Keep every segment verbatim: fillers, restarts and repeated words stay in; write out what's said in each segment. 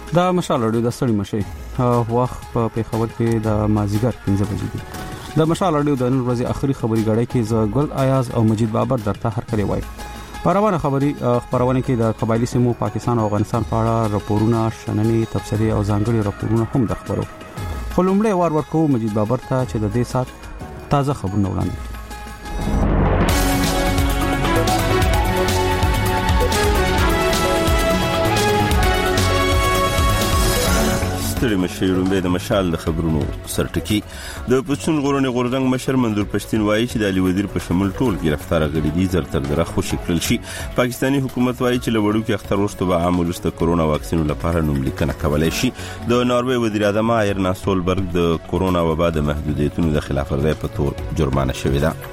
دا مشال اړیو د ستړي مشي وخت په پیښور کې د مازیګر پنځه بجې دي. د مشال اړیو د نن ورځې اخري خبري غړې کې ز ګل آیاز او مجید بابر درته هر کله وای. پروانه خبري خبرونه کې د قبایلی سیمو پاکستان او افغانستان په اړه راپورونه، شننې، تبصرې او ځانګړي راپورونه هم د خبرو. خلومړی وار ورکو مجید بابر ته چې د دې سات تازه خبرونه وړاندې. ستړي مشي رومبه د مشال د خبرونو سرټکی. د پښتون غورنې غوررنګ مشر منظور پښتين وایي چې د علي وزیر په شمول ټول گرفتار غړي دي زر تر دره خوشی کړل شي. پاکستاني حکومت وایي چې لوړو کې اختر وروسته به عام ولست کرونا واکسین لپاره نوم لیکنه کولای شي. د ناروې وزیر اعظم ایرنا سولبرګ د کرونا وبا د محدودیتونو د خلاف ورزي په تور جرمانه شوې ده.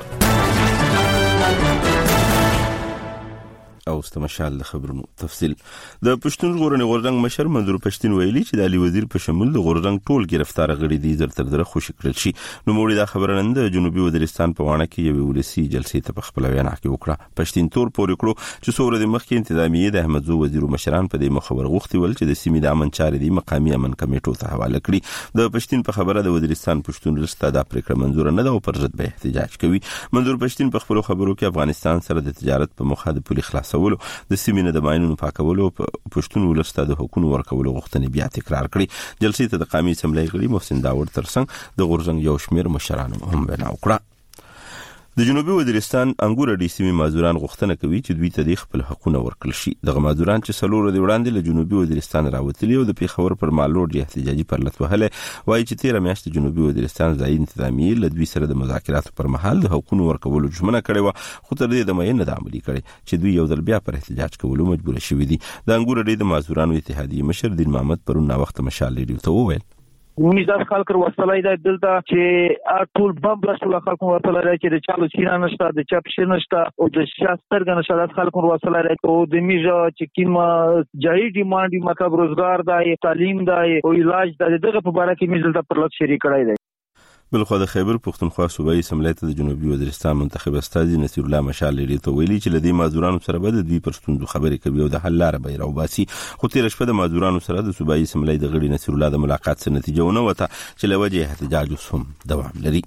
او استمشال د خبرونو تفصیل. د پښتون غورنې غوررنګ مشر منظور پښتين ویلي چې د علي وزیر په شمول د غوررنګ ټول گرفتار غړي دي زر تر دره خوشی کړل شي. نو موږ دا خبره نن د جنوبي وزیرستان په وانه کې یو ولسی جلسې ته په خپل وینا کې وکړه. پښتين تور پورې کړو چې څوره د مخکې انتظامیه د احمدزو وزیر مشران په دې مخبر غوښتي ول چې د سیمې د امن چارې دی مقامی امن کمیټو ته حواله کړي. د پښتين په خبره د وزیرستان پښتون رستا د پریکړه منزور نه ده او پر ضد به احتجاج کوي. منظور پښتين په خپل خبرو کې افغانستان سره د تجارت په مخه د پولي خلاصولو د مینه د ماینونو پاکولو پښتون ولسته د حقوقو ورکولو غوښتنې بیا تکرار کړي. جلسې ته د قومي اسمبلی غړي محسن داوود ترڅنګ د غورزنګ یو شمېر مشرانو هم وینا وکړه. د جنوبي وزیرستان انګور ډي سیمې مازوران غوښتنه کوي چې دوی ته د خپل حقوقونه ورکړل شي. دغه مازوران چې سلور د وړاندې له جنوبي وزیرستان راوتلي او د پیښور پر مالوړ احتجاجي پرلط وهله وایي چې تیر میاشت جنوبي وزیرستان ځای انتظامیه له دوی سره د مذاکراتو پر مهال د حقوقو ورکولو ژمنه کړې و، خو تر دې د مې نه د عملي کړي چې دوی یو ځل بیا پر احتجاج کولو مجبور شوي دي. د انګور ډي د مازورانو اتحادیه مشر دین محمد پرون نا وخت مشال لري ته وویل ونیز داس خلک ورسلای د دلته چې ټول بم رسول خلکو ورسلای چې د چالو چیرې نشته، د چپ شي نشته او د شاستر غنښت د خلکو ورسلای او د میجا چې کیما جای ډیماند مطلب روزګار دی، تعلیم دی او علاج دی، دغه په اړه کې میزل د پرلط شریک کړای دی. بلخو د خیبر پختونخوا صوبایي اسمبلی ته د جنوبي وزیرستان منتخب استاذ نصیر الله مشال لري ته ویلي چې لدی مازورانو سره به د دوی پرستوندو خبرې کوي او د حل لاره به راوباسي. خو تیر شپه د مازورانو سره د صوبایي اسمبلی د غړي نصیر الله د ملاقات سره نتیجه ونه وته چې لوجه احتجاج هم دوام لري.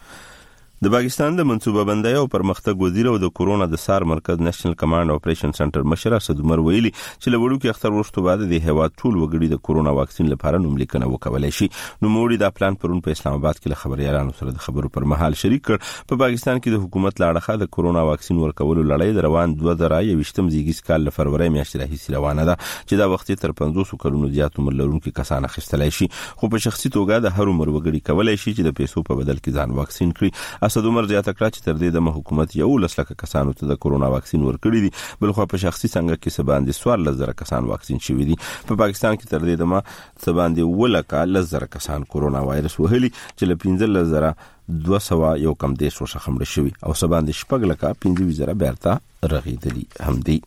د پاکستان د منصوبه بندۍ او پرمختګ وزیر او د کورونا د سار مرکز نېشنل کمانډ اپریشن سنټر مشر اسد عمر ویلي چې لوړو کې اختر وروسته بعد د هیواد ټول وګړي د کورونا واکسین لپاره نوم لیکنه وکولای شي. نو موړي دا پلان پرون په اسلام آباد کې له خبريالانو سره د خبرو پر مهال شریک کړ. په پاکستان کې د حکومت لاړه د کورونا واکسین ورکولو لړۍ د روان دوه زره یوویشتم زیږیز کال له فروری میاشتې راهیسې روانه ده چې دا وخت تر پنځوس کلونو زیات عمر لرونکو کسان اخیستلای شي، خو په شخصي توګه د هر عمر وګړي کولای شي چې د پیسو په بدل کې ځان واکسین کړي. اسد عمر زیاته کړه چې تر دې د حکومت یو لسلکه کسانو ته د کورونا واکسین ورکړي دي، بلخو په شخصي څنګه کې سباندې سوار لزر کسان واکسین شوي دي. په پاکستان کې تر دې د ما سباندې ولکه لزر کسان کورونا وایرس وهلي چې ل پنځه لزر دوه سوه یو کم دیش وشخه مړ شوي او سباندې شپږ لکه پنځه وزره بیرته رغیدلي هم دي.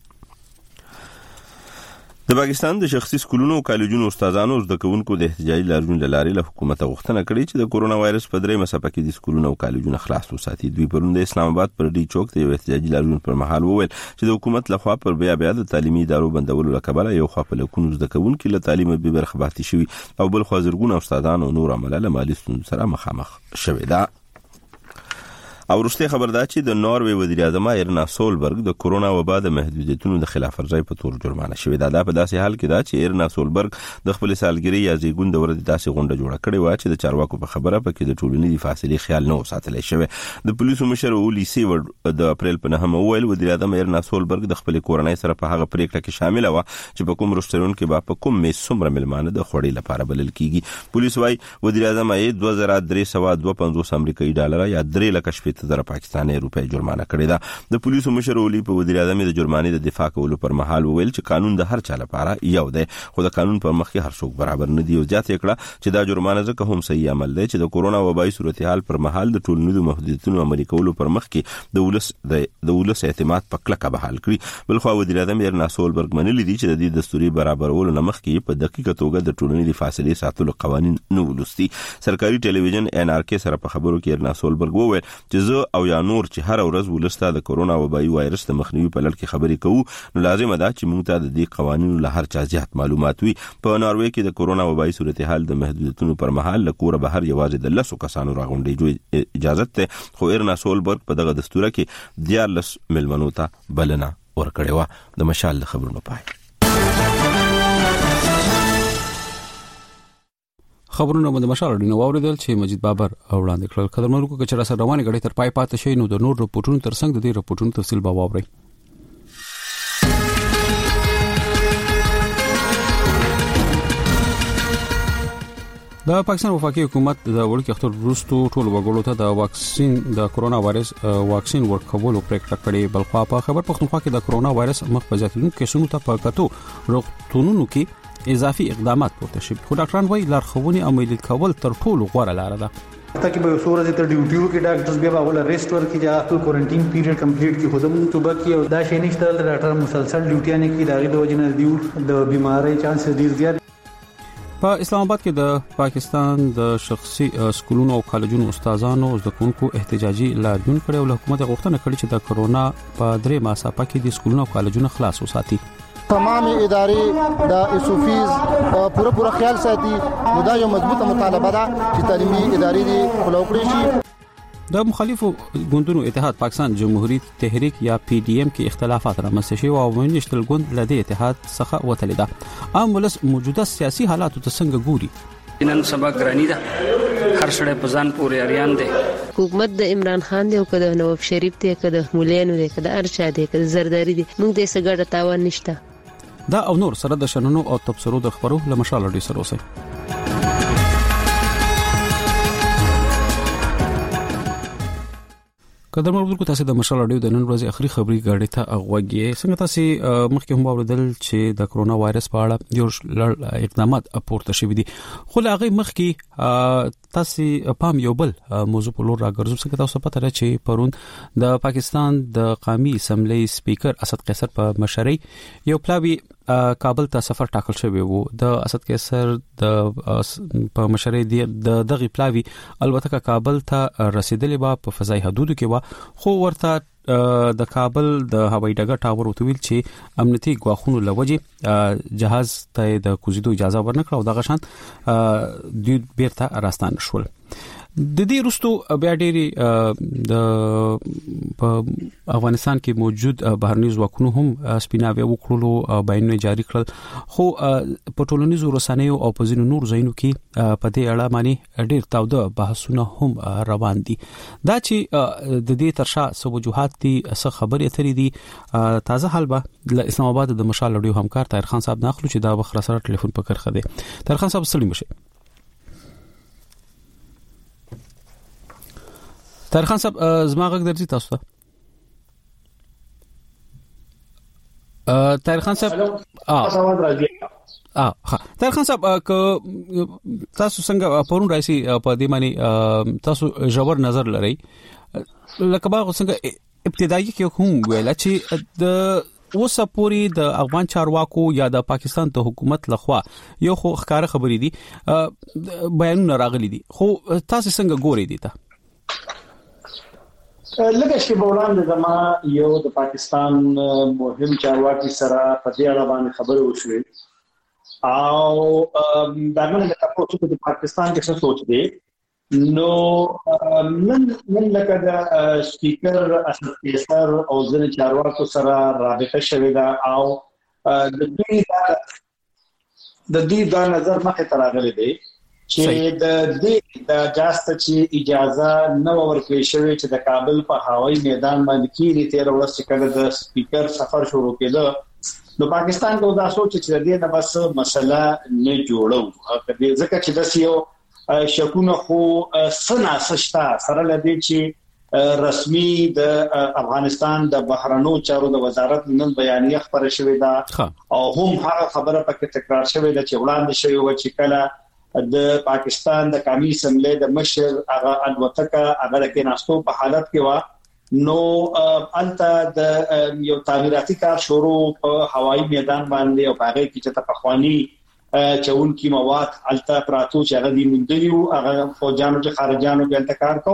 د پاکستان د شخصي سکولونو او کالجونو استادانو زده کوونکو د احتجاجي لاریون لاري له حکومت غوښتنه کړې چې د کورونا وایرس په درې مسافه کې د سکولونو او کالجونو خلاص وساتي. دوی پرون د اسلام آباد پر ډي چوک د احتجاجي لاریون پر مهال وویل چې د حکومت لخوا پر بیا بیا د تعلیمي ادارو بندولو لپاره یو خپل لکونو زده کوونکو له تعلیم به برخه پاتې شوي او بل خو زرګونه استادان او نور عمله له مالي ستونزو سره مخامخ شوي ده. او وروسته خبر ده چې د ناروې وزیر اعظم ایرنا سولبرګ د کورونا وبا د محدودیتونو د خلاف ورزي په تور جرمانه شوې ده. دا په داسې حال کې ده چې ایرنا سولبرګ د خپل سالګري یا زیګون د ورځې داسې غونډه جوړه کړې و چې د چارواکو په خبره پکې د ټولنیزې فاصلې خیال نه وساتلی شوی. د پولیسو مشر اولی سیور د اپریل په نهمه وویل وزیر اعظم ایرنا سولبرګ د خپل کورنۍ سره په هغه پریکړه کې شامل و چې په کوم رستورانت کې به په کوم میز څومره ملمانه د خوړې لپاره بلل کیږي. پولیس وايي وزیر اعظم یې دوه زره درې سوه دوه پنځوس امریکایي ډالر یا درې لک شپږ زره پاکستاني روپۍ جرمانه کړې ده. د پولیسو مشر اولی په وزیر اعظم د جرمانې د دفاع کولو پر مهال وویل چې قانون د هر چا لپاره یو دی، خو د قانون پر مخ کې هر څوک برابر نه دی. او ځات یې کړه چې دا جرمانه ځکه هم صحیح عمل دی چې د کورونا وبایي صورتحال پر مهال د ټولنیزو محدودیتونو عملي کولو پر مخ کې د ولس د ولس اعتماد په کلکه بحال کړي. بل خو وزیر اعظم ایرنا سولبرګ منلي دي چې د دې دستوري برابرولو نه مخکې په دقیقه توګه د ټولنیزې فاصلې ساتلو قوانین نه ولستي. سرکاري ټلویزیون ان ار کې سره په خبرو کې ایرنا سولبرګ وویل چې چې زه او یا نور چې هر ورځ ولسته د کورونا وبایي وایرس د مخنیوي په لړ کې خبرې کوو نو لازم ده چې موږ ته د دې قوانینو له هر چا زیات معلومات وي. په ناروې کې د کورونا وبایي صورتحال د محدودیتونو پر مهال له کوره بهر یوازې د لسو کسانو راغونډې اجازه ته خو ایرنا سولبرګ په دغه دستور کې دیارلس ملمنو ته بلنه ورکړې و. د مشال خبرونو پای خبرونه باندې مشال ډینو اوریدل چې مجید بابر وړاندې کړل. قدرمنو کو چې را سره روانه غړي تر پای پاتې شي نو د نور رپورټونو تر څنګ د دې رپورټونو تفصیل به واورئ. د پاکستان وفاقي حکومت د وړکي اختر وروسته ټول وګړو ته د واکسین د کورونا وایرس واکسین ورکولو پریکړه کړې. بلخوا په خبر پښتونخوا کې د کورونا وایرس مخ په ځاتونو کې سونو ته په کتو روغتونونو کې اضافي اقدامات پورته شي. خو ډاکټران وايي لارښوونې عملي کول تر ټولو غوره لار ده. تاکي به سورج ته ډیوټیو کې ډاکټر بیا به ول ریسټ ورکړي چې خپل کوارنټین پیریډ کمپلیټ کی خودم توبه کی او دا شي نشته د ډاکټر مسلسل ډیوټي نه کی داغه د وجنه دیو د بیماری چانس ډیر زیات. په اسلام آباد کې د پاکستان د شخصي سکولونو او کالجونو استادانو زده کوونکو احتجاجي لاریون کړي او حکومت غوښتنه کړې چې د کورونا په درې ماساپه کې د سکولونو او کالجونو خلاص وساتي. تمام ادارې د اسوفیز پوره پوره خیال ساتي. نو دا یو مضبوطه مطالبه ده چې تعلیمي ادارې دې خلاص کړي شي. د مخالفو ګوندونو اتحاد پاکستان جمهوریت تحریک یا پی ډی ایم کې اختلافات رامنځته شوي او وینشتل ګوند لدی اتحاد څخه وتلی ده. عام ولس موجوده سیاسي حالات ته څنګه ګوري؟ نن سبا ګرانی ده هر شړې په ځان پورې اریان دي. حکومت د عمران خان دی او کده نواز شریف دی کده مولانو دی کده ارشا دی کده زرداری دی موږ د سګړه تاوان نشته. دا او نور سره د شننو او تبصرو د خبرو له مشال ډی سره اوسه. قدر مرګ کو تاسو د مشال اډیو د نن ورځې اخري خبري غاړې ته اغوږی څنګه تاسو مخکې هم اوریدل چې د کورونا وایرس په اړه یو اقدامات پورته شوي دي خو هغه مخکې تاسو پام یو بل موضوع په لور راګرځو څنګه تاسو پته را چې پرون د پاکستان د قومي اسمبلی سپیکر اسد قیصر په مشرۍ یو پلاوی کابل ته سفر ټاکل شوی وو. د اسد قیصر د په مشرۍ د دغه پلاوی البته کابل ته رسیدلی با په فضای حدود کې وا خو ورته د کابل د هوایي ډګر ټاور وتویل چې امنیتي ګواښونو لوجه جهاز ته د کوزیدو اجازه ورنکړه او دغه شان د بیرته راستان شول. د دې وروسته بیا ډېری د افغانستان کې موجود بهرني ځواکونو هم سپیناوي وکړلو بیانونه جاری کړل خو په ټولنیزو رسنیو او په ځینو نور ځایونو کې په دې اړه باندې ډېر تاوده بحثونه هم روان دي. دا چې د دې ترشا سو وجوهات دي څه خبرې اترې دي تازه حال به د اسلام آباد د مشال اډیو همکار طاهر خان صاحب ناخلو چې دا وخت سره ټلیفون په کرخه دي. طاهر خان صاحب سلام شه. طاهر خان صاحب زما غږ درځي تاسو ته؟ طاهر خان صاحب اه اه ها طاهر خان صاحب ک تاسو څنګه پرون راځي په دې معنی تاسو جوړ نظر لرئ لکه باغ څنګه ابتدایي کې کوم ویل چې د اوسه پوری د افغان چارواکو یا د پاکستان ته حکومت لخوا یو خو ښکار خبرې دي بیانونه راغلي دي خو تاسو څنګه ګورئ دي ته؟ لکه چې بولان د زما یو د پاکستان مهم چارواکي سره په دې اړه باندې خبرې وشوې او دا موږ د تاسو په پاکستان کې څه سوچ دي نو من من لکه د سپیکر اسد قیصر او ځینې چارواکو سره رابطه شوې ده او د دوی د دوی دا نظر مخه تر راغلي دی چې د دې د جاست چې اجازه نو ورکړې شوې چې د کابل په هوایي میدان باندې کېږي تیر ورځ چې کله د سپیکر سفر شروع کېده نو پاکستان کو دا سوچ چې د دې نه بس مسله نه جوړو ځکه چې د سیو شکونه خو سنا سشتا سره لدی چې رسمي د افغانستان د بهرنو چارو د وزارت نن بیانیه خبره شوې ده او هم هغه خبره پکې تکرار شوې ده چې وړاندې شوی و چې کله د پاکستان د قومي اسمبلی د مشر هغه الوتکه هغه کې ناستو په حالت کې و نو الته د یو تعمیراتي کار شروع په هوایي میدان باندې او هغه کې چې تفخوانی چون کی مواد الته پراتو چې هغه دی مندلیو هغه فوجانو چې خارجانو په انتقال کو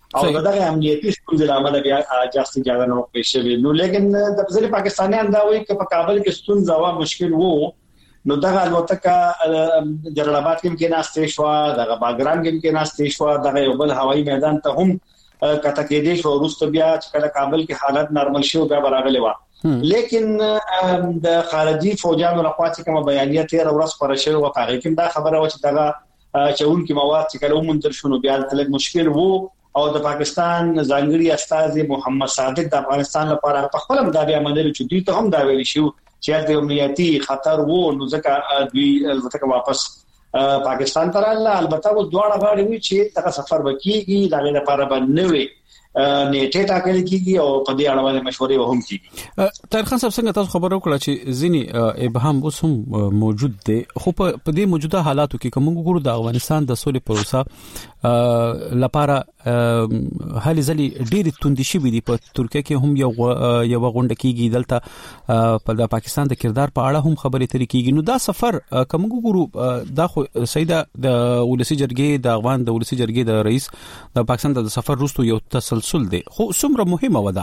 او دغه امنیتي ستونزې لامل بیا جاستي جاګه نو پېښې نو لیکن د ځینې پاکستانیان دا وایي چې په کابل کې ستونزه وا مشکل وو نو دغه الوتکه جلال آباد کې کې ناشته شو دغه باګرام کې کې ناشته شو دغه یو بل هوایي میدان ته هم کته کې دي شو وروسته بیا چې کله کابل کې حالت نارمل شو بیا راغلی و لیکن د خارجي فوجانو لخوا چې کوم بیانیه تیر ورځ پر شوی و هغه کې دا خبره و چې دغه چون کې مواد چې کله مونږ شنو بیا تل مشکل وو او د پاکستان ځانګړي استاد محمد صادق د افغانستان لپاره په خپل مدافع منل چې دوی ته هم دا ویل شو چې د امنیتي خطر وو نو ځکه دوی البته واپس پاکستان ته راغله البته و دواړه غاړي وی چې دا سفر وکيږي دا لپاره باندې وي نیټه ټاکل کیږي او په دې اړه باندې مشورې وهم کیږي. طاهر خان صاحب څنګه تاسو خبرو کړه چې ځینی ابهام اوس هم موجود دي خو په دې موجوده حالاتو کې کوم ګورو د افغانستان د سولې پروسه لپاره حالي ځلې ډېری توندې شي دي په ترکیه کې هم یو یو غونډه کیږي دلته په د پاکستان د کردار په اړه هم خبرې ترې کیږي نو دا سفر کوم ګورو دا خو سیده د ولسی جرګې د افغان د ولسی جرګې د رئیس د پاکستان د سفر وروسته یو تسلسل دی خو څومره مهمه ودا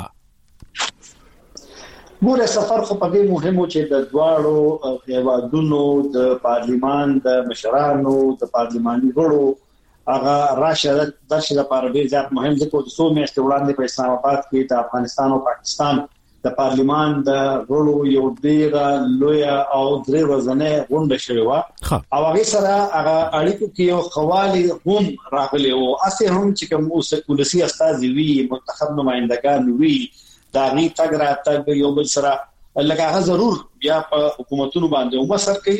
ګوره سفر خو په دې مهمو چې د دواړو هیوادونو د پارلیمان د مشرانو د پارلماني غړو هغه راشه د شي لپاره ډیر زیات مهم دي چې څو میاشتې وړاندې په اسلام آباد کې د افغانستان او پاکستان د پارلیمان د غړو یو ډیر لوی او درې ورځې غونډه شوې و او هغه سره هغه اړیکو کې یو خوالي هم راغلي او اسه هم چې کوم ولسی استاد وی منتخب نمائندگان وی دا غي تګ راته یو بل سره لکه هغه ضرور بیا په حکومتونو باندې ومسر کوي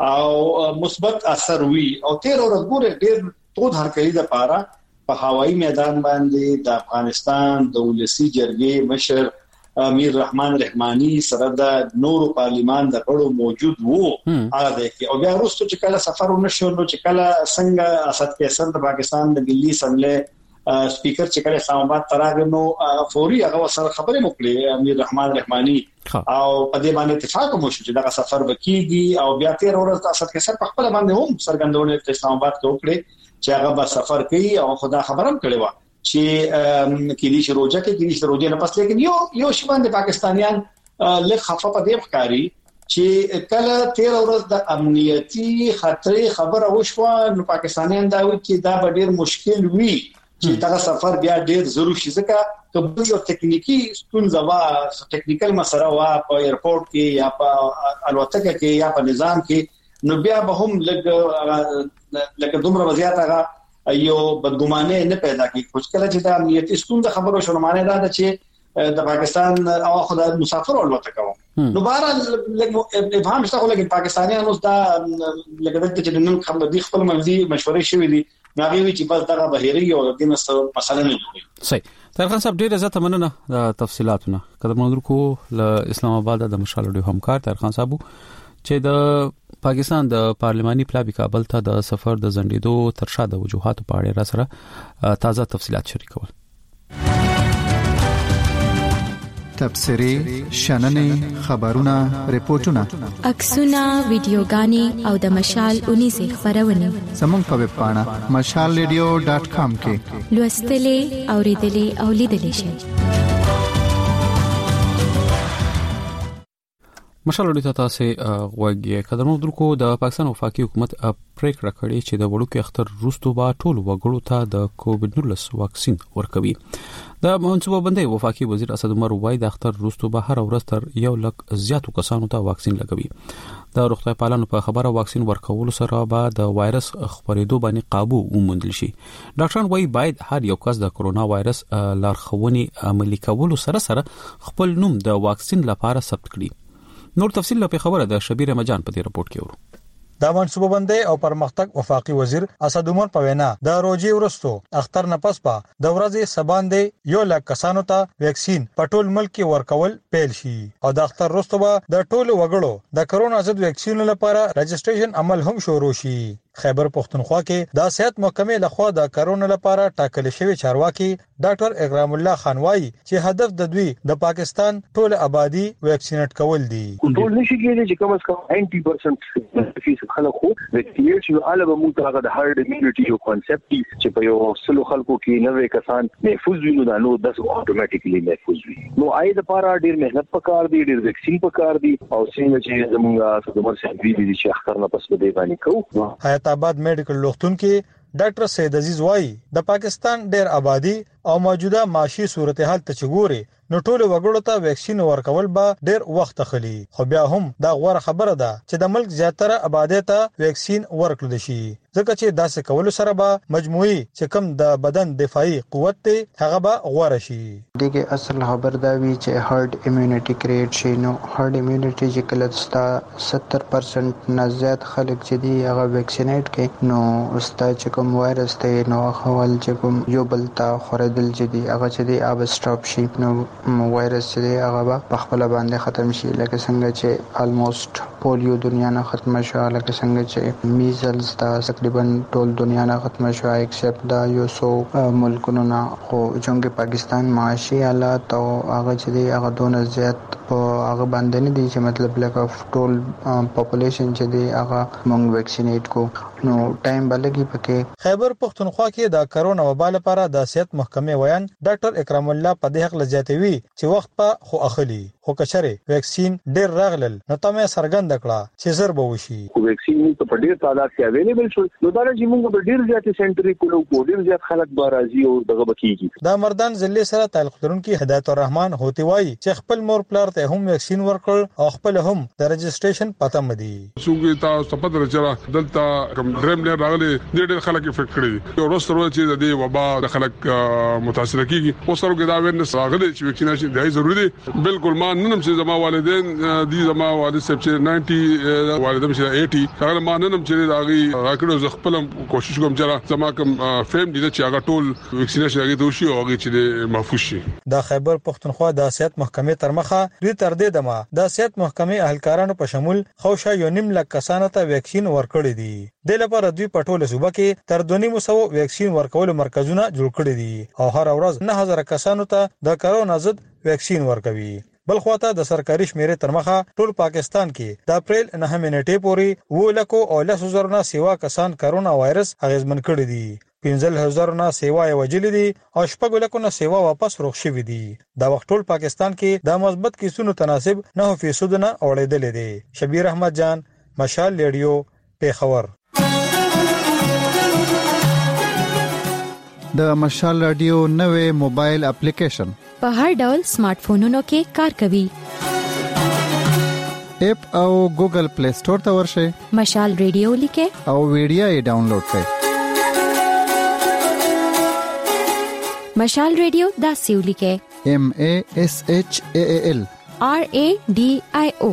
او مثبت اثر وی او تیر ورځ ګوره ډیر تو هر کلی د پاره په هوایي میدان باندې د افغانستان د ولسی جرګې مشر امیر رحمان رحمانی سره د نورو پارلیمان د غړو موجود وو هغه دی او بیا وروسته چې کله سفر ونشو نو چې کله څنګه اسد کیسر د پاکستان د ملي اسمبلی سپیکر چې کله اسلام آباد تراغنو فوري هغه سره خبرې وکړي امیر رحمان رحمانی او په دې باندې اتفاق مو شو چې دا سفر وکيږي او بیا تیر ورځ اسد کیسر په خپل باندې هم سرګندونه په اسلام آباد کې وکړي چې هغه به سفر کوي او خدا خبرم کړي و چې کلی شروجه کې کلی شروجه نه پس لیکن یو یو شبان د پاکستانیان له خفه په دې ښکاری چې کله تیر ورځ د امنیتي خطر خبره وشوه نو پاکستانیان دا وایي چې دا به ډیر مشکل وي چې دا سفر بیا ډیر ضروري شي ځکه که یو ټکنیکی ستونزه وا ټکنیکل مسله وا په ایرپورټ کې یا په الوتکه کې یا په نظام کې نو بیا به هم لګ لکه دومره وضعیت هغه یو بدګمانه نه پیدا کی خو کله چې دا امنیتي ستونزه خبرو شونه معنی دا چې د پاکستان او خدای مسافر الوتکه و نو بهر لګ افهام شته خو لکه پاکستانیان اوس دا لکه د چې نن خبر دي خپل منځي مشورې شوې دي ناغي چې بس دغه بهيري او د مسله مسله نه جوړي صحیح. طاهر خان صاحب ډیر عزت مننه د تفصيلاتونه قدر منظور کو ل اسلام آباد د مشال ډیو همکار طاهر خان صاحب چې د پاکستان د پارلماني پلاوی کابل ته د سفر د زندیدو ترشا د وجوهات په اړه را سره تازه تفصيلات شریکول. تبصري شننې خبرونه ریپورتونه عکسونه ویډیوګانې او د مشال اونې سه خبرونه زموږ په ویب پاڼه مشال ریډیو ډاټ کام کې لوستلې اوریدلې او لیدلې شئ. مشال ډیټا تاسو غوږی قدرمو درکو د پاکستان وفاقي حکومت پریکړه کړې چې د وړوکي اختر روستو با ټول وګړو ته د کووډ نولس واکسین ورکوي. د منصوبه بندي وفاقي وزیر اسد عمر وای د اختر روستو به هر ورځ تر یو لک زیاتو کسانو ته واکسین لګوي. د روغتیا پالانو په خبره واکسین ورکول سره به د وایرس خپرېدو باندې قابو وموندل شي. ډاکټران وای باید هر یو کس د کرونا وایرس لارښوونې عملي کول سره سره خپل نوم د واکسین لپاره ثبت کړي. نور تفصیل په خبره د شبیر مجان په دې رپورت کې ورو. د منصوبه بندي او پرمختګ وفاقي وزیر اسد عمر په وینا د روزي ورستو اختر نه پس په د ورځې سباندې یو لک کسانو ته ویکسین په ټول ملک کې ورکول پیل شي او د اختر وروسته به د ټول وګړو د کرونا ضد ویکسین لپاره رجسټریشن عمل هم شروع شي. خیبر پختونخوا کې د صحت محکمې لخوا د کرونا لپاره ټاکل شوی چارواکي ډاکټر اکرام الله خان وايي چې هدف د دوی د پاکستان ټول آبادی ویکسینټ کول دي. ټول نشي کېدای چې کم از کم نوي پرسنټ فیس خلک خو ویکسینټ شي علاوه موږ هغه د هارد امیونټي یو کانسپټ چې په یو سلو خلکو کې نوې کسان محفوظ وي نو دا نو داس اتوماتیکلی محفوظ وي. نو آی د لپاره ډیر مهنت پکار دی، ډیر ویکسین پکار دی او څنګه چې زموږه د مرسي وی دي چې اختر نه پس به دی باندې کوو. حیات آباد میډیکل لوختون کې ډاکټر سید عزیز وايي د پاکستان ډیر آبادی او موجوده معاشي صورتحال ته چګوري نو ټول وګړو ته ویکسین ورکول به ډیر وخت اخلي، خو بیا هم دا غوړه خبره ده چې د ملک زیاتره آبادی ته ویکسین ورکړل شي، ځکه چې داسې کول سره به مجموعي چې کم د بدن دفاعي قوت ته هغه به غوړه شي. دغه اصل خبر دا وی چې هارد امیونټي کریټ شي، نو هارد امیونټي چې کله ستا ستر پرسنټ نه زیات خلک چې دی هغه ویکسینیټ کې نو ستا چې کوم وایرس ته نو خپل چې کوم یو بل تا خوردل چې دی هغه چې دی اب سټاپ شي نو وایرس چې هغه په خپل باندې ختم شي، لکه څنګه چې آلموست پولیو دنیا نه ختم شو، لکه څنګه چې میزلز دا تقریبا ټول دنیا نه ختم شو ایکسپټ دا یو سو ملکونو نه، خو څنګه پاکستان معاشي حالات او هغه چې دی هغه دونه زیات په هغه باندې نه دی چې مطلب لکه ټول پاپولیشن چې دی هغه مونږ ویکسینیټ کو نو ټایم بلګي پکې. خیبر پختونخوا کې د کرونا وبا لپاره د صحت محکمې ویان ډاکټر اکرام الله په دې حق لزیاتوي چې وخت په خو اخلي، خو کچره ویکسین ډیر راغلل نو تمه سرګند کړه چې زر به وشي. ویکسین په ډیر تعداد کې اویلیبل شو نو دا چې موږ په ډیر زیات سنټري کولو کو ډیر زیات خلک به راځي او دغه بکیږي. دا مردان ضلع سره تعلق لرونکي هدایت الرحمن هوتی وای چې خپل مور پلار ته هم ویکسین ورکړ او خپل هم د رجسټریشن پته مدي. څنګه تاسو په درجه را دلته کوم ډریم نه راغلي ډیر خلک افیکټ کړي او رسره چې د دې وبا د خلک متاثر کیږي او سره کې دا ورنس راغلي چې ویکسینیشن دی ضروری دی. بالکل ما ننم چې زما والدین دي زما والد صاحب چې نوي والدین چې اسی هغه ما ننم چې داغي راکړو زه خپل کوشش کوم چې زما کوم فهم دي چې هغه ټول ویکسینیشن هغه دوشي او هغه چې محفوظ شي. د خیبر پختونخوا د صحت محکمې تر مخه دوی تر دې دمه د صحت محکمې اهلکارانو په شمول خوشا یو نیم لک کسانو ته ویکسین ورکړي دي. د لپاره دوی په ټوله صوبه کې تر دوه نیم سو ویکسین ورکول مرکزونه جوړ کړي دي او هر ورځ نه هزار کسانو ته د کرونا ضد ویکسین ورکوي. بل خواته د سرکاري شمیرې تر مخه ټول پاکستان کې د اپریل نهمه نیټې پورې و لکو او لس زره نه سیوا کسان کرونا وایرس اغیزمن کړي دي، پنځه هزار نه سیوا یې وجلې دي او شپږ لکو نه سیوا واپس روغ شوې دي. دا وخت ټول پاکستان کې د مثبت کیسونو تناسب نه فیصد نه اوړېدل دي. شبیر احمد جان، مشال ریډیو، پیښور. د مشال رادیو نوې موبایل اپلیکیشن په هر ډول سمارټ فونونو کې کار کوي. اپ او ګوګل پلی سٹور ته ورشئ، مشال ریډیو لیکه او ویډیو یې ډاونلوډ کړئ. مشال ریډیو دا سیو لیکه ایم ای ایس ایچ ای ایل آر ای ډی آی او.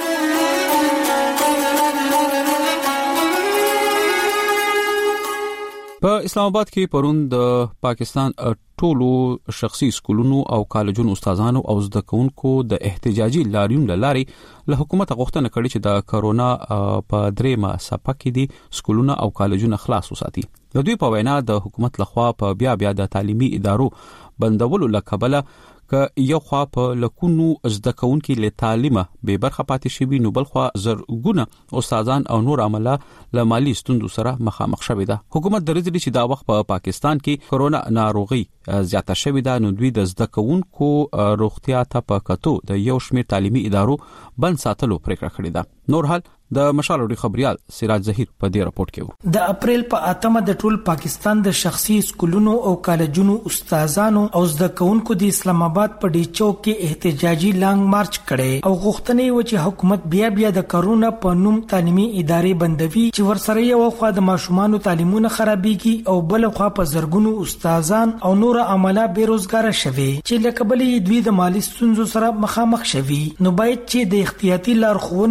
په اسلام آباد کې پرون د پاکستان ټولو شخصي سکولونو او کالجونو استادانو او زده کوونکو د احتجاجي لاریون لاري له حکومت غوښتنه کړې چې د کرونا په دریمه څپه کې دي سکولونه او کالجونه خلاص وساتي. د دوی په وینا د حکومت لخوا په بیا بیا د تعلیمي ادارو بندولو لکبله ک یو خوا په لکونو زده کوونکو له تعلیمه به برخه پاتې شي، نو بل خوا زرګونه استادان او نور عمله له مالی ستوندو سره مخامخ شوي ده. حکومت درځي چې دا وخت په پاکستان کې کرونا ناروغي زیاته شوې ده، نو دوی د زده کوونکو روغتیا ته په کتو د یو شمېر تعلیمي ادارو بند ساتلو پریکړه کړې ده. نور حال د مشال وړي خبريال سراج ظهیر په دې راپورټ کې و. د اپریل په اتمه د ټول پاکستان د شخصي سکولونو او کالجونو استادانو او زده کوونکو د اسلام آباد په ډی چوک کې احتجاجي لانګ مارچ کړي او غوښتنې و چې حکومت بیا بیا د کرونا په نوم تعلیمي ادارې بندوي چې ورسره یو خوا د ماشومان تعلیمونه خرابېږي او بل خوا په زرګونو استادان او نور عمله بیروزګار شوي چې لکبلې دوی د مالی ستونزو سره مخامخ شوي. نو باید چې د احتیاطي لارښوونو ترلاسه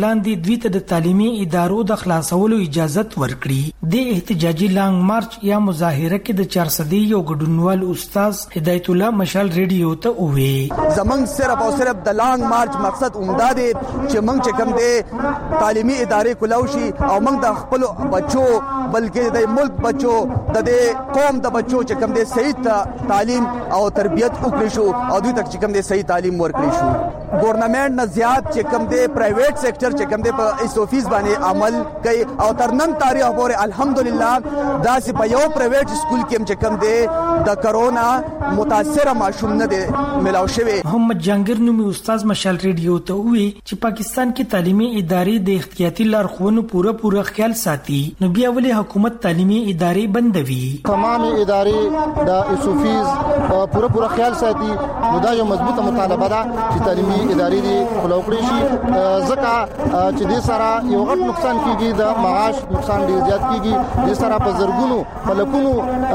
وړاندې دوی ته د تعلیمي ادارو د خلاصولو اجازه ورکړي. د احتجاجي لانګ مارچ یا مظاهره کې د چار صدې یو ګډونوال استاد هدایت الله مشال ریډیو ته ووی زمنګ صرف او صرف د لانګ مارچ مقصد عمده دی چې موږ چې کوم دی تعلیمي ادارې کولاو شي او موږ د خپل بچو بلکې د ملک بچو د قوم د بچو چې کوم دی صحیح تعلیم او تربیت وکړي شو او دوی تک چې کوم دی صحیح تعلیم ورکړي شو. ګورنمنت نه زیات چې کوم دی پرایویټ سېکټر چې کوم دی په ایسوفیز باندې عمل کوي او تر نن تاریخ پورې الحمدلله داسې په یو پرایویټ سکول کې چې کوم دی د کرونا متاثر ماشوم نه دی ملاو شوی. محمد جانګر نومي استاد مشال ریډیو ته وی چې پاکستان کې تعلیمي ادارې د احتیاطي لارښوونو پوره پوره خیال ساتي نو بیا ولې حکومت تعلیمي ادارې بندوي. تمام ادارې د ایسوفیز پوره پوره خیال ساتي نو دا یو مضبوطه مطالبه ده چې تعلیمي ادارې دې خلاص کړي شي ځکه چې دې سره یو غټ نقصان کیږي د معاش نقصان ډیر زیات کیږي دې سره په زرګونو په لکونو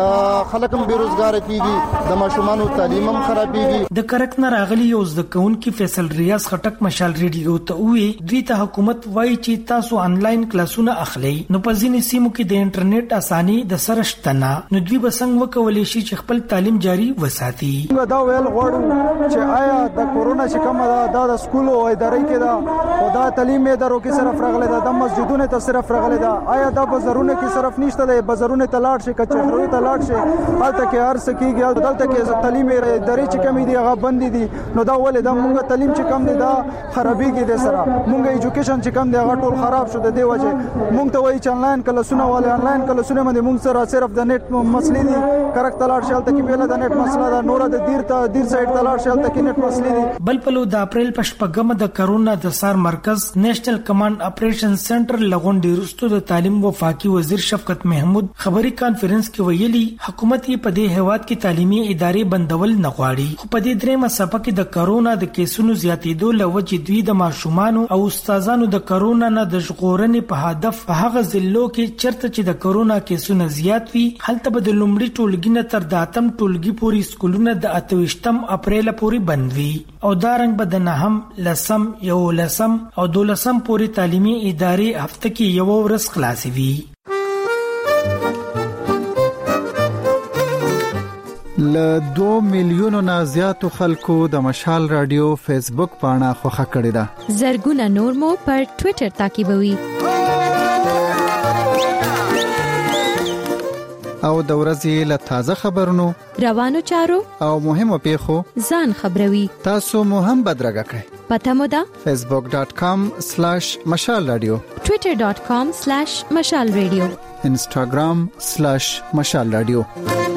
خلک هم بیروزګار کیږي د ماشومانو تعلیم هم خرابېږي. د کرک نه راغلي یو زده کوونکي فیصل ریاض خټک مشال ریډیو ته وی دوی ته حکومت وایي چې تاسو انلاین کلاسونه اخلي نو په ځینې سیمو کې د انټرنیټ اساني د سره شته نه نو دوی به څنګه وکولای شي چې خپل تعلیم جاری وساتي. دا ویل غواړو چې آیا د کورونا چې کومه دا د سکول او ادارې کې دا او دا تعلیم ادارو کې صرف راغلي دا د مسجدونو ته صرف راغلي دا آیا دا بازارونو کې صرف نشته د بازارونو ته لاړ شي کچهرو ته لاړ شي حالت کې هر څه کېږي دلته کې تعلیم ادارې چې کمی دي هغه بند دي نو دا ولې دا موږ تعلیم چې کم دي دا خرابېږي د سره موږ ایجوکیشن چې کم دی هغه ټول خراب شو د دې وجه موږ ته وایي چې انلاین کلاسونه ولې انلاین کلاسونه باندې موږ سره صرف د نت مسلې دي کرک تلاړ شال ته کې ویل د نت مسله دا نور د دیر ته دیر سایت تلاړ شال ته کې نت مسلې دي. بل په د اپریل په شپږمه د کرونا د سار مرکز نېشنل کمانډ اپریشن سنټر لغونډي رستو د تعلیم وفاقي وزیر شفقت محمود خبري کانفرنس کې ویلي حکومت یې په دې هیواد کې تعلیمي ادارې بندول نه غواړي خو په دې درېمه څپه کې د کرونا د کیسونو زیاتېدو له وجې دوی د ماشومانو او استادانو د کرونا نه د ژغورنې په هدف په هغه ضلعو کې چرته چې د کرونا کیسونه زیات وي هلته به د لومړي ټولګي نه تر د اتم ټولګي پورې سکولونه د اته ویشتم اپریل پورې بند وي او دا رنګ به د نهم لسم یو لسم او دولسم پورې تعلیمي ادارې هفته کې یو ورځ خلاصې وي. ل دو میلیونو نه زیاتو خلکو د مشال رادیو فیسبوک پاڼه خوښه کړې ده. زرګونه نور مو پر ټوئیټر تعقیبوي او د ورځې له تازه خبرونو روانو چارو او مهمو پیښو ځان خبروي. تاسو مو هم بدرګه کړئ. پته مو ده facebook dot com slash mashal radio twitter dot com slash mashal radio instagram slash mashal radio.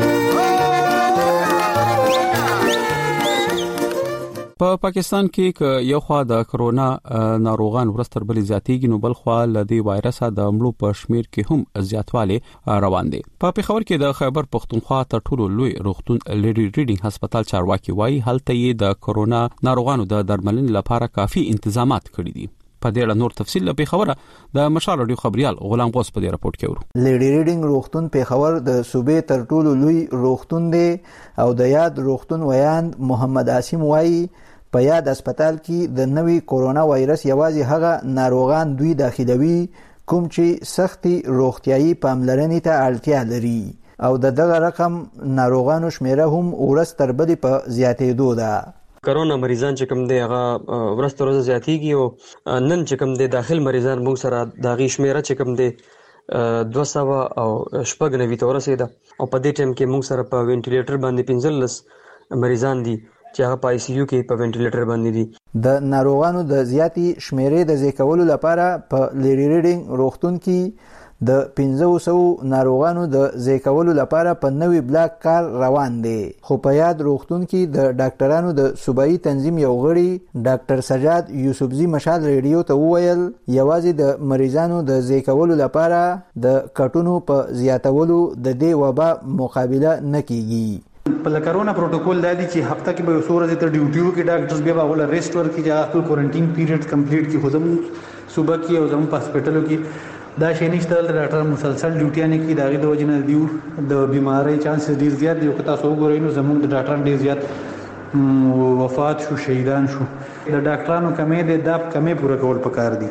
په پا پاکستان کې ک یو خوا د کرونا ناروغان ورستر بل زیاتېږي نو بل خوا لدی وایرسه د عملو په شمیر کې هم زیاتواله روان دي. په پیښور کې د خیبر پختونخوا ته ټولو لوی روغتون لیډي ریډینګ هسپتال چارواکي وایي هلته یې د کرونا ناروغانو د درملنې لپاره کافي تنظیمات کړی دي. په دې اړه نور تفصیل په خبره د مشال رادیو خبريال غلام غوث په دې راپورټ کې ورو. لیډي ریډینګ روغتون په خبر د صوبې تر ټولو لوی روغتون دی او د یاد روغتون ویاند محمد عاصم وایي په یاد هسپتال کې د نوي کورونا وایرس یوازې هغه ناروغان دوی داخلوي کوم چې سختي روغتيایي پاملرنې ته اړتیا لري او د دغه رقم ناروغانو شمیره هم ورځ تر بلې په زیاتېدو ده. کرونا مریضان چې کوم دی هغه ورځ تر ورځې زیاتېږي او نن چې کوم دی داخل مریضان موږ سره داغي شمیره چې کوم دی دوه سوه او شپږ نوي ته ورسېده او په دې ټایم کې موږ سره په وینټیلیټر باندې پنځلس مریضان دي چې هغه په آی سی یو کې په وینټیلیټر باندې دي. د ناروغانو د زیاتی شمیرې د ځکولو لپاره په لیډي ریډینګ روغتون کې د پنځه سوه ناروغانو د ځکولو لپاره په نوې بلاک کار روان دی. خو په یاد روغتون کې د ډاکټرانو د صوبایي تنظیم یو غړي ډاکټر سجاد یوسفزي مشال ریډیو ته وویل یوازې د مریضانو د ځکولو لپاره د کټونو په زیاتولو د دې وبا مقابله نه کیږي. په کرونا پروتوکول د دې چې هفته کې به وسوره د ډیوټیو کې ډاکټرز بیا به ول ریسټ ورکړي چې خپل کوارنټین پیریډ کمپلیټ کی خودم صوبه کې او زموږ په هسپتالو کې دا شي نشته د ډاکټر مسلسل ډیوټي نه کې داغه د وجنه دیو د بیماری چانس ډیر زیات دی او که تاسو وګورئ نو زموږ د ډاکټرانو ډیر زیات وفات شو شهیدان شو. د ډاکټرانو کمې د داب کمې پوره کول پکار دي.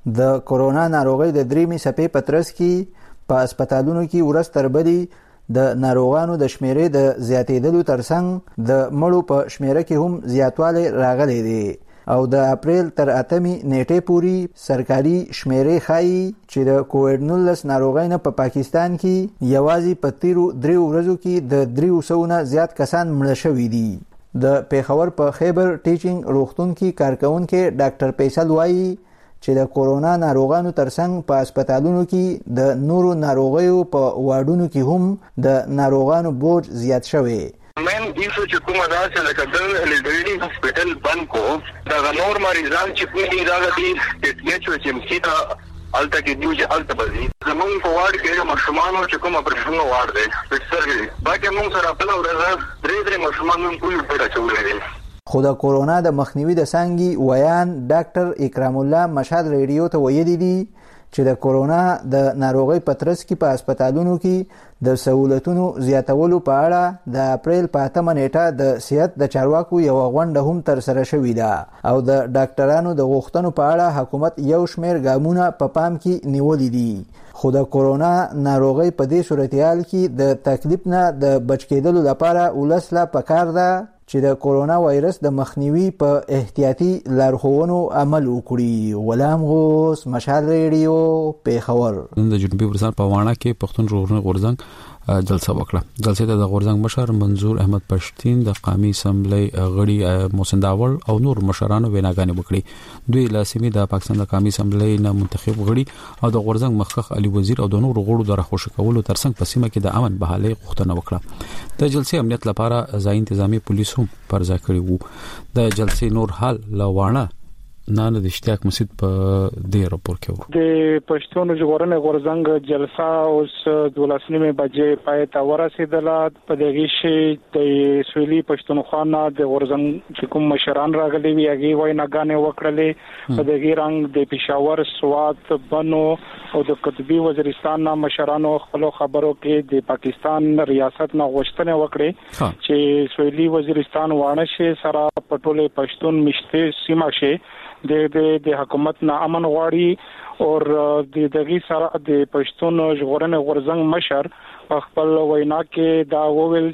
د کورونا ناروغي د دریمې څپې په ترڅ کې په هسپتالونو کې ورځ تر بلې د ناروغانو د شمیرې د زیاتېدلو ترڅنګ د مړو په شمیره کې هم زیاتوالی راغلی دی او د اپریل تر اتمې نیټې پورې سرکاري شمیرې ښایي چې د کووډ نولس ناروغۍ نه په پاکستان کې یوازې په تیرو دریو ورځو کې د دریو سوو نه زیات کسان مړه شوي دي. د پیښور په خیبر ټیچینګ روغتون کې کارکونکي ډاکټر فیصل وایي چې د کورونا ناروغانو ترڅنګ په هسپتالونو کې د نورو ناروغیو په واډونو کې هم د ناروغانو بوج زیات شوی. مین ایسو چې کومه داسې لکه د لیډرینګ هسپټل بند کو دا نور مریضان چې کومي دا دي چې چې مخیته الته کې دیو چې الته بزي زمون په واډ کې مشمانو چې کومه پرشنو واډ دی پټسر دی باقي موږ سره په ورځ درې درې مشمانو کوی په چولې دي. خو د کورونا د مخنیوي د څانګې ویان ډاکټر اکرام الله مشهد ریډیو ته ویلي دي چې د کورونا د ناروغۍ په ترڅ کې په هسپتالونو کې د سہولتونو زیاتولو په اړه د اپریل په اتمه نیټه د صحت د چارواکو یو غونډه هم تر سره شوې ده او د ډاکټرانو د غوښتنو په اړه حکومت یو شمېر ګامونه په پام کې نیولي دي. خو د کورونا ناروغۍ په دې صورتحال کې د تکلیف نه د بچ کېدلو لپاره ولس لا پکار ده چې د کورونا وایرس د مخنیوي په احتیاطي لارښوونو عمل وکړي. غلام غوث مشهد ریډیو پیښور. د جنوبي وزارت په واڼه کې پښتون ژغورنې غورځنګ جلسه وکړه. جلسې ته د غورځنګ مشر منظور احمد پښتين د قومي اسمبلی غړي محسن داول او نور مشرانو ویناګانې وکړي. دوی لاسمي د پاکستان د قومي اسمبلی نه منتخب غړي او د غورځنګ مخکخ علي وزیر او د نور غړو د راخوش کولو ترڅنګ په سیمه کې د امن بحالي غوښتنه وکړه. د جلسې امنیت لپاره ځای انتظامی پولیس هم پر ځای کړی وو. د جلسې نور حال لوانه نه نه د اشتیاق مسجد په دې راپور کې و. د پښتون ژغورنې غورځنګ جلسه اوس د ولسنیمه بجې پای ته ورسېدله. په دغه شی د سویلي پښتونخوا نه د غورځنګ چې کوم مشران راغلي وي هغه ویناګانې وکړلې. په دغه رنګ د پېښور سوات بنو او د قطبي وزیرستان نه مشرانو خپل خبرو کې د پاکستان ریاست نه غوښتنه وکړه چې سویلي وزیرستان وانه شي سره پټوله پښتون مشته سیمه شي د د حکومت نه امن غواړي او د دغه سره د پښتون ژغورنې غورځنګ مشر خپل وینا کې دا وویل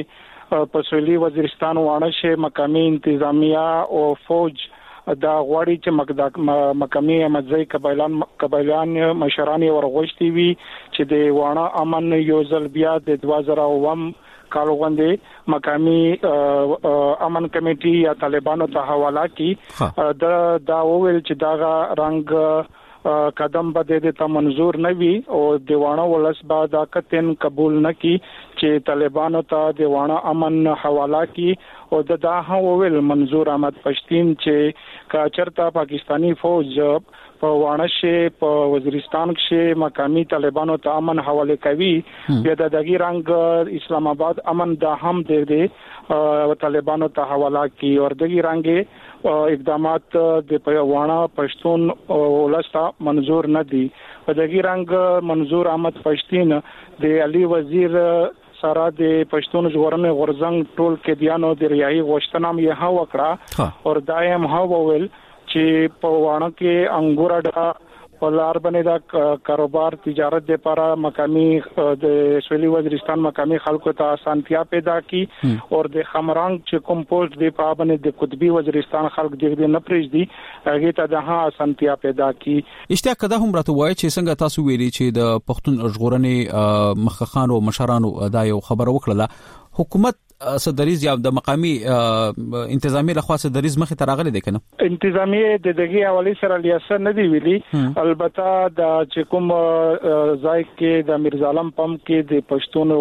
چې په سویلي وزیرستان وانه شي مقامي انتظامیه او فوج دا غواړي چې مقامي امځي قبایلان قبایلان مشران ورغوښتي وي چې د وانه امن یو ځل بیا د دوه زره اووم کال غونډه مقامي امن کمیټي یا طالبانو ته حواله کی د دا وویل چې دا رنګ قدم بده د ته منزور نه وي او دیوانه ولس با دا کتن قبول نه کی چې طالبانو ته دیوانه امن حواله کی او د دا وویل منظور احمد پښتين چې کاچرتا پاکستانی فوج په وانشه په وزیرستان کې مقامي طالبانو ته امن حواله کوي بیا د دغه رنګ اسلام آباد امن د هم د دې طالبانو ته حواله کوي او دغه رنګ اقدامات د وانه پښتون ولستا منظور نه دي. په دغه رنګ منظور احمد پښتين د علي وزیر سره د پښتون ژغورنې غورځنګ ټول کې دیانو د ریاحي غوښتنه یې ها وکړه او دایم ها وویل چې په وانه کې انګور اډا په لار باندې دا کاروبار تجارت لپاره مقامي د سویلي وزیرستان مقامي خلکو ته اسانتیا پیدا کی او د خمرنګ چې کوم پوسټ دی په باندې د قطبي وزیرستان خلک دغه نه پریږدي هغه ته د ها اسانتیا پیدا کی. اشتیاق کده هم راته وایي چې څنګه تاسو ویلي چې د پښتون ژغورنې مخخانو مشرانو دا یو خبر وکړه حکومت صدریز یا د مقامی انتظامی لخوا صدریز مخه تراغله دي کنه انتظامی د دغه حواله سره لیاسه نه دی ویلي. البته د چې کوم ځای کې د میرزالم پم کې د پښتون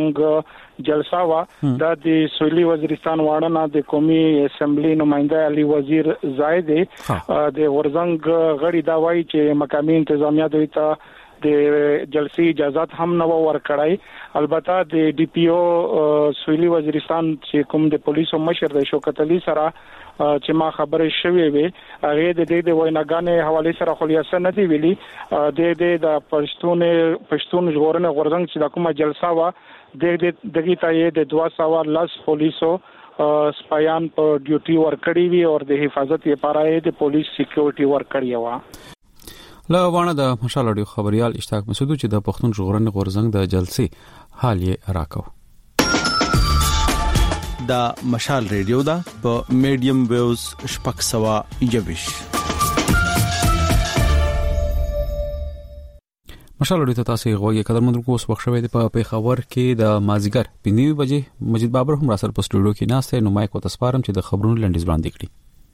غورځنګ جلسه وا د سویلي وزیرستان واړه د قومي اسمبلی نمائنده علي وزیر زائد د غورځنګ غړي دا وایي چې مقامی انتظامیه دوی ته د جلسې اجازه هم نو ورکړای. البته د ډي پی او سویلي وزیرستان چې کوم د پولیسو مشر د شوکت علي سره چې ما خبرې شوې وي هغه د دې د ویناګانې حواله سره خلیصه نه دی ویلي. د دې د پښتون پښتون ژغورنې غورځنګ چې د کومه جلسه وا د دغه ته د دوه سوه لاس پولیسو سپایان په ډیوټي ورکړي وي او د حفاظت لپاره د پولیس سکیورټي ورکړي و. لا وانه د مشال اډیو خبريال اشتاق مسعود چې د پښتون ژغورنې غورزنګ د جلسې حال یې راکاو. دا مشال ریډیو دا په میډیم ویوز شپږ سوه یوویشت. مشال اډیو ته تاسو غوږی قدر مندر کو اوس وخت شوی د په خبر کې د مازیګر پنځه بجې مجید بابر هم را سره په سټوډیو کې ناشته نو مایک او تاسپارم چې د خبرونو لنډیز وړاندې کړي.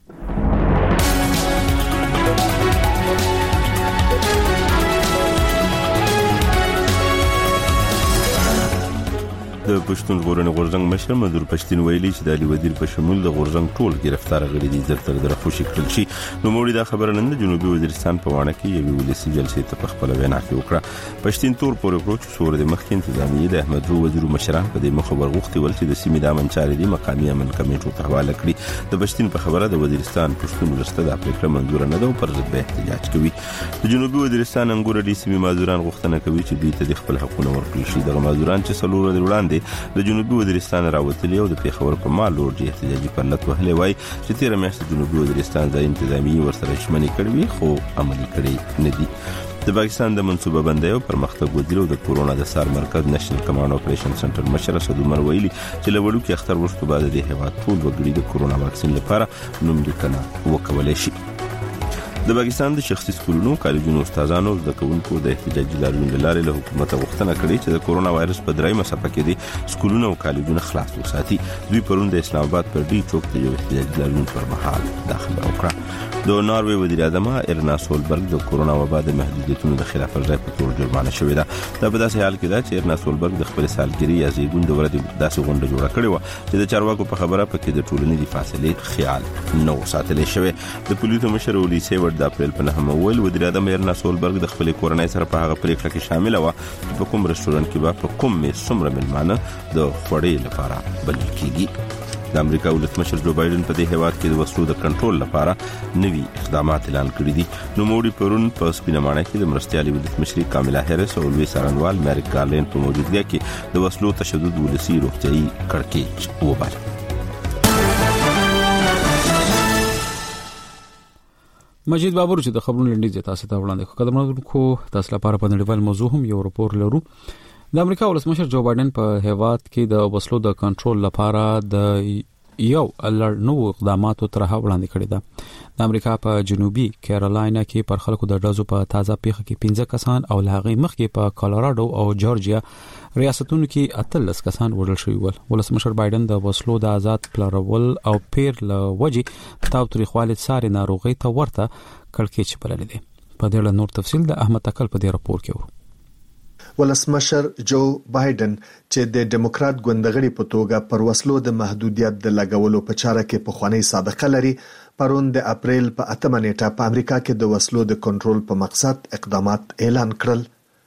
د پښتون ژغورنې غورځنګ مشر منظور پښتين ویلي چې د علي وزیر په شمول د غورځنګ ټول گرفتار غړي دي زرتر درخوشي کړل شي. نو موږ دا خبره نن د جنوبي وزیرستان په وانه کې یو ولسی جلسې ته په خپل وینا کې وکړه. پښتين تور پورې کړو چې سور د مخکې انتظامیه د احمد رو وزیر مشران په دې مخ ورغوختي ول چې د سیمې د امن چارې د مقامي امن کمیټو ته حواله کړي. د پښتين په خبره د وزیرستان پښتون ولسته د پریکړه منظور نه ده پر ضد به احتجاج کوي. د جنوبي وزیرستان انګور دي سیمې مازوران غوښتنه کوي چې دوی ته د خپل حقوقو ورکړي شي. د مازوران چې سلور د وړاندې د جنوبي وزیرستان راوتلی او د پیښور په مال لورجی احتجاجي پرلط وهلې وای چې تیر میاشت جنوبي وزیرستان د انتظامیه ورسره شمنې کړې خو عملي کړي نه دي. د پاکستان د منصوبه بندۍ او پرمختګ وزیر د کورونا د سار مرکز نېشنل کمانډ اپریشن سنټر مشر اسد عمر ویلي چې له وړو کې اختر وروسته بعد د هیواد ټول وګړي د کورونا واکسین لپاره نوم لیکنه وکولای شي. د پاکستان د شخصي سکولونو کالجونو استادانو د کوونکو د احتجاجي لاریون لارې له حکومت غوښتنه کړې چې د کورونا وایرس په درایمه څپه کې د سکولونو او کالجونو خلاص وساتي. دوی پرون د اسلام آباد پر ډی چوک ته یو احتجاجي لاریون پر مهال داخله وکړه. د ناروې وزیر اعظم ارنا سولبرګ د کورونا وبا د محدودیتونو د خلاف ورزي په تور جرمانه شوې ده. دا په داسې حال کې ده چې ارنا سولبرګ د خپل سالګری یا زیږون د ورځې داسې غونډه جوړه کړې و چې د چارواکو په خبره پکې د ټولنې د فاصلې خیال نو ساتل شوی. د پولیسو مشر ولي سیور د اپریل په نهمه ویل وزیر اعظم ارنا سولبرګ د خپل کورنۍ سره په هغه پریکړه کې شامل و په کوم رستورانت کې به په کوم می څومره ملمانه د خوړې لپاره بلل کیږي. د امریکا ولسمشر جو بایدن په دې هیواد کې د وسلو د کنټرول لپاره نوي اقدامات اعلان کړي دي. نو موړي پرون په سپینمانه کې د مرستيالي ولسمشر کاملا هریس او لوی سارنوال میریک ګارلین په موجودګۍ کې د وسلو تشدد ولسی روغتيایي کړکېچ وبال. مجید بابر چې د خبرونو لنډیز تاسو ته وړاندې کوم قدم کو تاسو لپاره په نړیوال موضوع هم یو راپور لرو. د امریکا ولسمشر جو بایدن په هیواد کې د وسلو د کنټرول لپاره د یو لړ نو اقداماتو طرح وړاندې کړی ده. د امریکا په جنوبي کیرالاینا کې پر خلکو د ډزو په تازه پیښه کې پنځه کسان او لاغې مخ کې په کالراډو او جورجیا ریاستونو کې اتلس کسان وړل شوي ول. ولسمشر بایدن د وسلو د آزاد پلورول او پیر له وجې تاوتریخوالي ساري ناروغي ته ورته کړکېچ بلل دي. په دې اړه نور تفصیل د احمد تکل په دې راپور کې ورو. ولسمشر جو بایدن چې د ډیموکرات ګوندغړي په توګه پر وسلو د محدودیت د لګولو په چاره کې په خواني سابقه لري پرون د اپریل په اتمه نیټه په امریکا کې د وسلو د کنټرول په مقصد اقدامات اعلان کړل.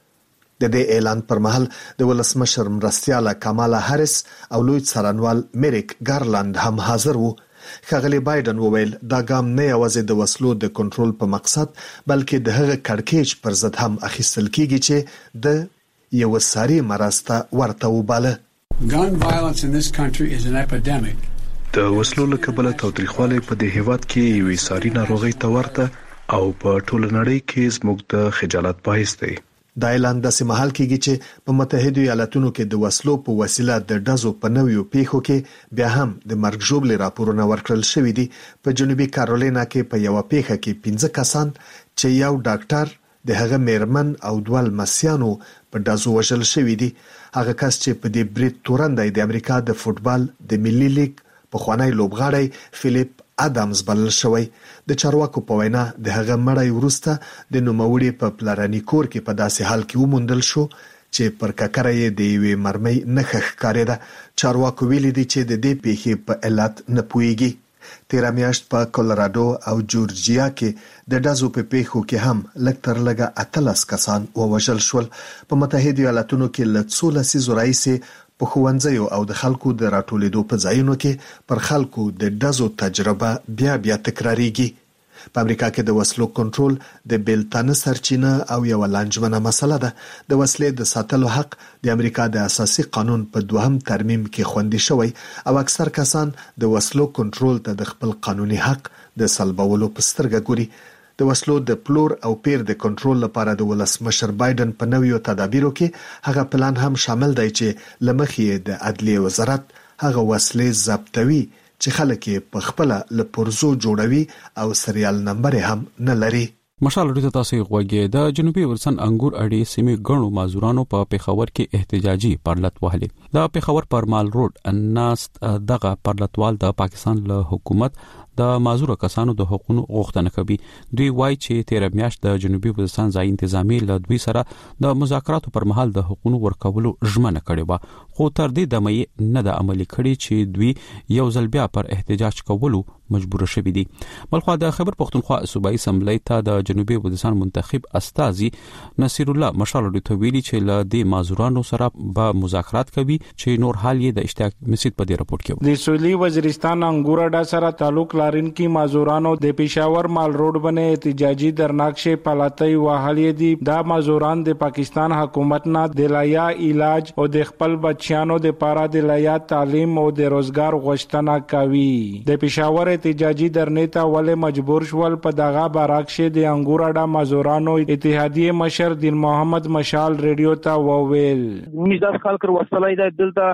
د دې اعلان پر مهال د ولسمشر مرستياله کامالا هریس او لوی څارنوال میریک ګارلند هم حاضر وو. ښاغلي بایدن وویل دا ګام نه یوازې د وسلو د کنټرول په مقصد بلکې د هغه کړکېچ پر ضد هم اخیستل کیږي چې د یو ساري مرسته ورته وباله. Gun violence in this country is an epidemic. د وسلو له کبله تاوتریخوالی په دې هیواد کې یو ساري ناروغي ته ورته او په ټوله نړۍ کې زموږ د خجالت باعث دی. دا اعلان د سیمهال کېږي چې په متحده ایالاتونو کې د وسلو په وسیله د ډزو په نویو پیښو کې بیا هم د مرګ ژوبلې راپورونه ورکړل شوې دي. په جنوبي کارولینا کې په یو پیښه کې پنځه کسان چې یو ډاکټر د هغه میرمن او دوه لمسیانو په ډزو وژل شوې دي. هغه کس چې په دې برید تورندای د امریکا د فوتبال د ملي لیګ په خوانی لوبغاړی فلیپ ادمز بلل شوی. د چارواکو په وینا د هغه مړی ورسته د نوموړي په پلارني کور کې په داسې حال کې وموندل شو چې پر ککره یې د یوې مرمۍ نښه ښکارېده. چارواکو ویلي دي چې د دې پیښې په علت نه پوهیږي. تیر میاشت په کولراډو او جورجیا کې د ډزو په پیښو کې هم لږ تر لږه اتلس کسان ووژل شول. په متحده ایالاتونو کې له څو لسیزو راهیسې په ښوونځیو او د خلکو د راټولېدو په ځایونو کې پر خلکو د ډزو تجربه بیا بیا تکراریږي. په امریکا کې د وسلو کنټرول د بیلتانه سرچینه او یو لانجمنه مسله ده. د وسلې د ساتلو حق د امریکا د اساسي قانون په دوهم ترمیم کې خوندي شوی او اکثر کسان د وسلو کنټرول ته د خپل قانوني حق د سلبولو په سترګه ګوري. د وسلو د پلور او پیر د کنټرول لپاره د ولسمشر بایدن په نویو تدابیرو کې هغه پلان هم شامل دی چې لمخې د عدلیه وزارت هغه وسلې ضبطوي چې خلک په خپل له پرزو جوړوي او سریال نمبر هم نه لري. مشال لري تاسو غوږی د جنوبي ورسن انګور اډي سیمې غنو مازورانو په پیښور کې احتجاجي پرلط وهلي. د پیښور پرمال روډ الناس دغه پرلطوال د پاکستان له حکومت د مازور کسانو د حقوقو غوښتنه کوي. دوی وایي چې تیر میاشت د جنوبي ورسن ځای انتظامی له دوی سره د مذاکراتو پر مهال د حقوقو ورکولو ژمنه کړې و، خو تر دې دمه نه د عملي کړي چې دوی یو ځل بیا پر احتجاج کولو مجبور شوي دي. بلخو د خیبر پختونخوا صوبایي اسمبلی ته د جنوبي ودستان منتخب استازي نصیر الله مشال ډو ویلي چې له دې مازورانو سره به مذاکرات کوي چې نور حال یې د اشتیاق مسجد په دې رپورت کې د سویلي وزیرستان انګورډا سره تعلق لرونکي مازورانو د پیښور مال روډ باندې احتجاجي درناکشه پالاتای وهلې دي. دا مازوران د پاکستان حکومت نه د لایا علاج او د خپل بچیانو د پاره د لایا تعلیم او د روزګار غوښتنه کوي. د پیښور احتجاجي درنې ته ولې مجبور شول په دغه باراکشه د انګورډا مازورانو اتحادیه مشر دین محمد مشال ریډیو ته وویل میزان خلک وسلای د دلته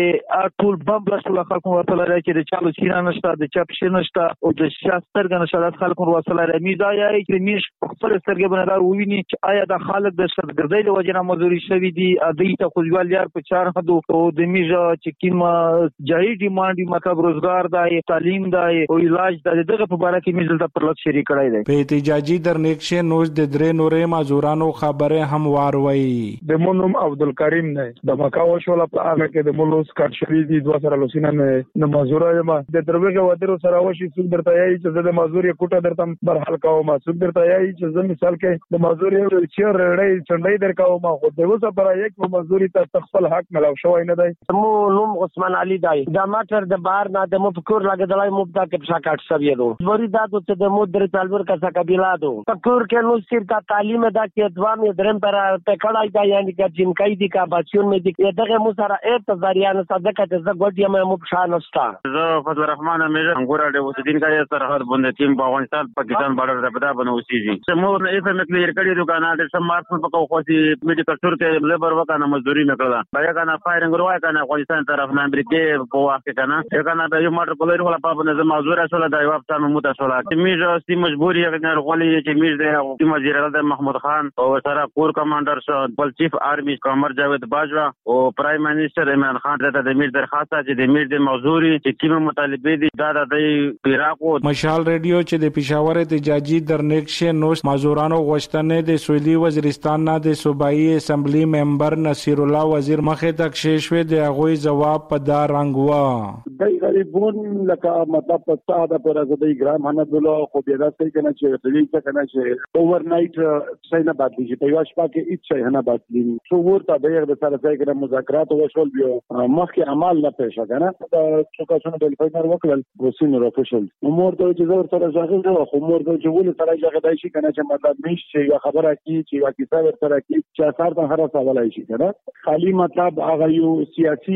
چې ټول بم رسول خلک ورتلای چې د چالو چیرې نشته د چپ شي نشته او د شاستر غنښه د خلک وسلای میزای چې میش خپل سترګې بندار وویني چې آیا د خلک د شرګردۍ د وجنه مزوري شوی دي ادي ته خوځوال یار په چار خدو او د میزه چې کیم جای ډیماند مطلب روزګار دی تعلیم دی او علاج د دغه په اړه کې مزل د پرلط شری کړای دی. په احتجاجي درنښه نوز د درې نورې مازورانو خبره هم واروي. د مونم عبدالکریم نه د مکاو شول په هغه کې د مولوس کټ شری دي دوه سره لوسینه نه د مازورای ما د دروګه ودرو سره وشي څوک درته یی چې د مازوري کوټه درته برحال کاو ما څوک درته یی چې زه مثال کې د مازوري چیر رړې چنډې درکاو ما خو د وسه پر یک مازوري ته خپل حق ملو شوی نه دی. مو نوم عثمان علي دی د ماټر د بار نه د مفکر لګدلای مبدا کې شاکټ سویلو وري دا ته د مو در تلور کا قبیله دو فکر کې نو صرف کا تعلیم دا کې دوام یې درم پر پکړای دا یعنی کا جنکای دي کا بچون می دي دغه مو سره ایت ځاریان صدقه ته زګوډ یم مو شان استا زه فضل الرحمن امیر انګور د وسدین کا سرحد باندې تیم په افغانستان پاکستان بارډر د بدا بنو سیږي مو نه ایف ام کلیر کړي دکان د سمارټ فون په خوشي میډیکل سٹور کې لیبر وکنه مزدوري نکړه بیا کنه فایرنګ روای کنه افغانستان طرف نه امریکای په واقع کنه کنه د یو ماټر کولر ولا په نه مزدور سره د یو افتان مو تاسو لا چې میږه سی مجبوری غنر غولي چې میږه د وزیر اعظم محمود خان او سره کور کمانډر شو بل چیف آرمی قمر جاوید باجوا او پرایم منسٹر عمران خان ته د میر درخواست چې د میر د موضوعي چې کومه مطالبه دي دا د عراق او مشال ریډیو چې د پیښور احتجاجي درنښه نوش مازورانو غوښتنې د سویلي وزیرستان نه د صوبایي اسمبلی ممبر نصیر الله وزیر مخه تک شیشوي د غوي جواب په دا رنگ وا دای غریبون لکه مطلب په ساده پر ازدای ګرام حنب الله خو بیا دا څه کنه چې دلی څه کنه چې اوور نایټ څه نه بدلی چې په واش پاکه هیڅ څه نه بدلی څو ورته د یو سره ځای کې مذاکرات وشول بیا مخکې عمل نه پېښه کنه څو کسانو د فاینر وکړل وسینو راپښل امور ته چې زور سره ځاګل نو خو امور ته چې ول سره ځاګل شي کنه چې مطلب نشي یا خبره کی چې وا کیسه ور سره کی چې اثر ته هر څه ولای شي کنه خالی مطلب هغه یو سیاسي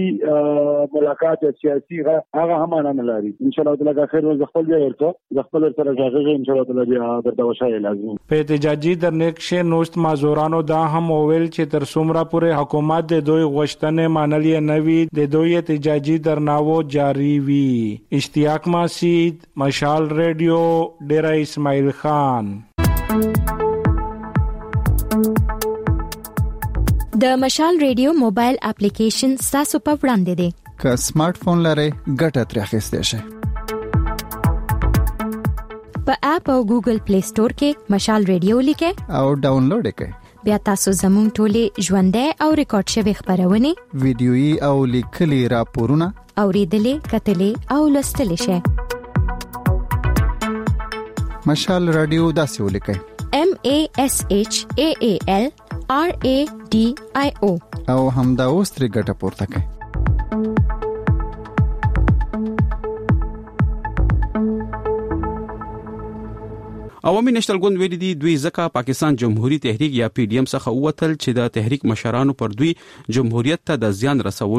ملاقات سیاسي هغه هم نه لري ان شاء الله تعالی خیر او خپل دی ورته خپل سره ځاګل ان شاء الله تعالی بیا درته وشای لازم په احتجاجي درنښه نوست مازورانو دا هم وویل چې تر څومره پورې حکومت د دوی غوښتنې منلې نه وي د دوی احتجاجي درناوو جاری وي. اشتیاق مسجد مشال ریډیو ډیرا اسماعیل خان. د مشال ریډیو موبایل اپلیکیشن تاسو په وړاندې دی که سمارټ فون لرئ ګټه ترې اخیستئ شئ. په اپ او ګوګل پلی سٹور کې مشال ریډیو لیکئ او ډاونلوډ کړئ. بیا تاسو زموږ ټولې ژوندۍ او ریکارډ شوی خبرونه ویډیويي او لیکلي راپورونه اوریدلې کتلې او لوستلې شئ. مشال رادیو داسې ولیکئ M A S H A A L R A D I O او همدا اوس ترې ګټه پورته کړئ. عوامي نېشنل ګوند ویلي دي دوی ځکه پاکستان جمهوریت تحریک یا پی ډی ایم څخه ووتل چې د تحریک مشرانو پر دوی جمهوریت ته د زیان رسولو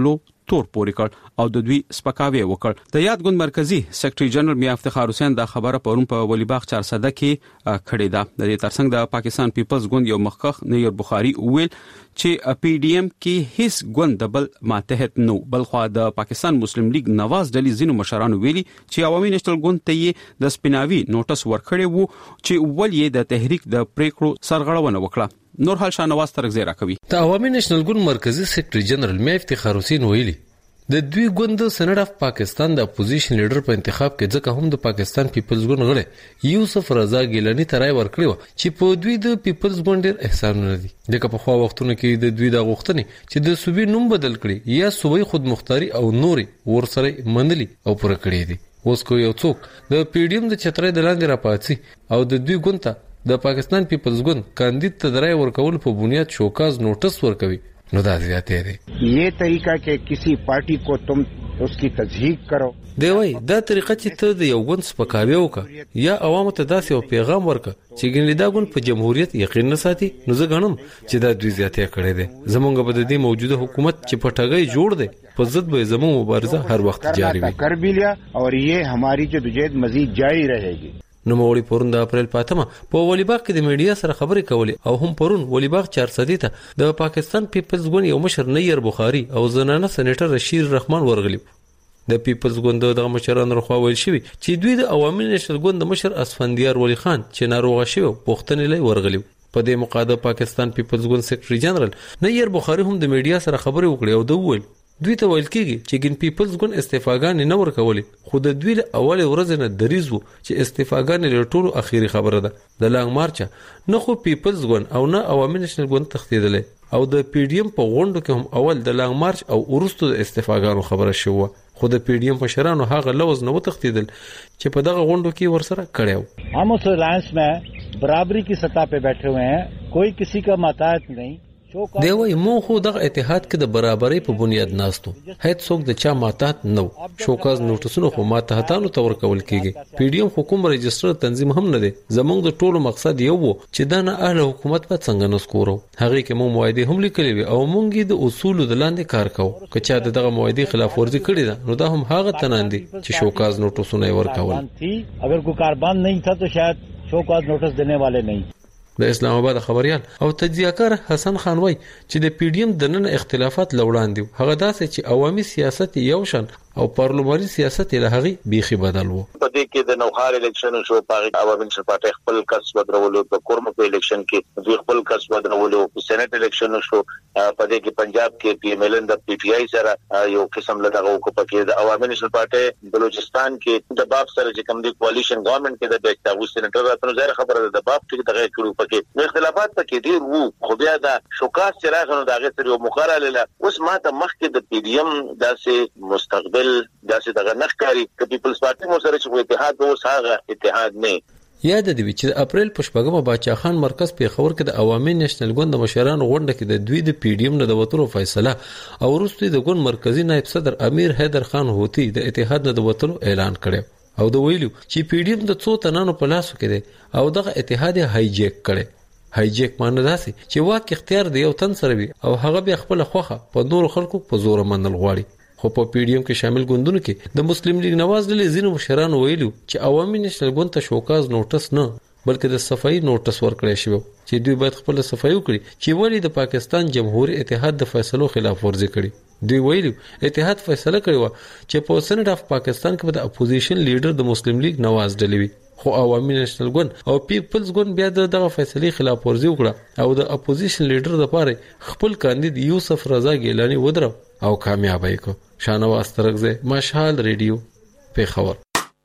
تور پورې کړ او د دوی سپکاوی وکړ. د یاد ګوند مرکزی سیکریټري جنرال میا افتخار حسین دا خبره پرون په ولیباغ چار صده کې کړې ده. د دې ترڅنګ د پاکستان پیپلز ګوند یو مخکخ نیر بخاری ویل چې پی ډی ایم کې هیڅ ګوند د بل ماتحت نو، بلخو د پاکستان مسلم لیگ نواز ډلې زینو مشرانو ویلي چې عوامي نېشنل ګوند ته یې د سپیناوي نوټس ورکړی وو چې ول یې د تحریک د پریکړو سرغړونه وکړه. نور حال شانواز ترغزی راکوي. د عوامي نېشنل ګوند مرکزی سیکریټري جنرال میا افتخار حسین ویلي د دوی ګوند سېنات اف پاکستان د اپوزیشن لیډر په انتخاب کې ځکه هم د پاکستان پیپلز ګوند غړي یوسف رضا ګیلانی ترای ورکړی و چې په دوی د پیپلز ګوند ډیر احسانونه دي. دغه په خوا وختونو کې د دوی د غوښتنې چې د صوبې نوم بدل کړي یا صوبې خودمختاري او نوري ورسره منلي او پوره کړی دي. اوس کو یو څوک د پی ډی ایم د چترې د لاندې راپاتسي او د دوی ګوند ته د پاکستان پیپلز ګوند کاندید ته درای ورکول په بنیاد شوکاز نوټس ورکوي نو دا زیاته دی. یہ طریقہ کہ کسی پارٹی کو تم اس کی تضحیق کرو دی وای دا طریقه چې ته د یو ګوند سپکاوی وکړه یا عوامو ته داسې یو پیغام ورکړه چې ګنې دا ګوند په جمهوریت یقین نه ساتي نو زه غنم چې دا دوی زیاته کړي دي. زمونږ په دې موجوده حکومت چې په ټګۍ جوړ دی په ضد به زموږ مبارزه هر وخت جاری وي. کر بھی لیا اور یہ ہماری جدوجہد مزید جاری رہے گی. نو موري پرون د اپریل پاتمه په ولیباغ کې د میډیا سره خبرې کولې او هم پرون ولیباغ چار صدې ته د پاکستان پیپلز ګوند یو مشر نیر بخاری او زنانه سېنیټر رشید رحمان ورغلی. د پیپلز ګوند د مشرانو رخوا ویل شوی چې دوی د عوامي نېشنل ګوند مشر اسفندیار ولی خان چې ناروغ شوی پوښتنې لای ورغلی. په دې مقاده پاکستان پیپلز ګوند سیکریټري جنرال نیر بخاری هم د میډیا سره خبرې وکړې او د ویل دوی ته ویل کېږي چې ګین پیپلز ګوند استعفاګانې نه ورکولې خو د دوی له اول ورځې نه دریځ وو چې استعفاګانې له ټولو اخیری خبره ده. د لانګ مارچ نه خو پیپلز ګوند او نه عوامي نېشنل ګوند تختیدلې او د پی ډی ایم په غونډو کې هم اول د لانګ مارچ او ورستو د استعفاګانو خبره شوه خو د پی ډی ایم مشرانو هغه لوز نه وتختیدل چې په دغه غونډو کې ورسره کړیو. हम उस अलायंस में बराबरी की सतह पे बैठे हुए हैं, कोई किसी का माताहत नहीं. دی وای مو خو دغه اتحاد کې د برابرۍ په بنیاد ناستو هیڅ څوک د چا ماتحت نو شوکاز نوټسونو خو ماتحتانو ته ورکول کیږي. پی ډی ایم حکومت رجستر تنظیم هم نه دی. زمونږ د ټولو مقصد یو وو چې دا نه اهل حکومت په څنګه نسکورو هغه کې مو موعده هم لیکلې وي او مونږ د اصول د لاندې کار کوو. که چا دغه موعده خلاف ورزي کړې ده نو دا هم هغه تناندي چې شوکاز نوټسونه ورکول. اگر کوئی کاربان نہیں تھا تو شاید شوکاز نوٹس دینے والے نہیں. د اسلام آباد خبريال او تجزیه‌کار حسن خان وای چې د پی ډی ایم د نن اختلافات لوړاندي هغه داسې چې عوامي سیاست یو شان او پارلماني سیاست له هغه بيخي بدل وو. په دې کې د نوخار الیکشن شو په عوامي نېشنل پارټي خپل کس بدلولو په کورم په الیکشن کې دوی خپل کس بدلولو په سېنات الیکشن شو په دې کې پنجاب کې پی ایم ایل ان د پی ټی آی سره یو قسم له دغه کو پکې د عوامي نېشنل پارټي بلوچستان کې د باب سره چې کوم دی کوالیشن ګورنمنت کې د بیکتاو سېنیټر راتنو ظاهر خبره ده د باب کې دغه کړو پکې نو اختلافات پکې ډیر وو خو بیا دا شوکاس چې راغلو دغه سره یو مخاله لاله اوس ماته مخکې د پی ډی ایم داسې مستقبل داسې دغه نخکاری ک پیپلز پارټي مو سره چې اتحاد وو ساغه اتحاد نه. یاد دی چې د اپریل په شپږمه باچا خان مرکز په خبر کې د عوامي نېشنل ګوند مشرانو غونډه کې د دوی د پی ډی ایم نه د وټولو فیصله او وروسته د ګوند مرکزی نائب صدر امیر حیدر خان هوتی د اتحاد نه د وټولو اعلان کړی او د ویلو چې پی ډی ایم د څو تنانو په لاس کې دی او دغه اتحاد هایجیک کړي. هایجیک معنی داسي چې واک اختیار دی یو تن سره وي او هغه به خپل خوخه په نور خلکو په زور منل غواړي. خو په پی ډی ایم کې شامل ګوندونو کې د مسلم لیگ نواز ډلې ځینو مشرانو ویلو چې عوامي نېشنل ګوند ته شوکاز نوټس نه بلکې د صفائی نوټس ورکړی شوی چې دوی باید خپل صفائی وکړي چې ولی د پاکستان جمهوریت اتحاد د فیصلو خلاف ورزي کړي. دوی ویلو اتحاد فیصله کړی و چې په سېنات اف پاکستان کې د اپوزیشن لیډر د مسلم لیگ نواز ډلې وي خو عوامي نېشنل ګوند او پیپلز ګوند بیا دغه فیصله خلاف ورزي وکړه او د اپوزیشن لیډر لپاره خپل کاندید یوسف رضا ګیلانی ودرو او کامیابی کو. شانواز ترغزه مشال ریډیو په خبر.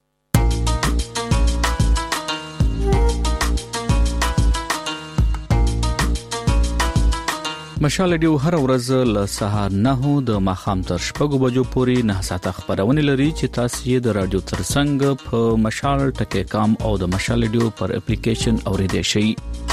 مشال ډیو هر ورځ له سهار نه د ماخام تر شپږو بجو پورې نه ساعته خبرونه لري چې تاسو یې د رادیو ترڅنګ په مشال ټکی کام او د مشال ډیو پر اپلیکیشن اوریدئ شئ.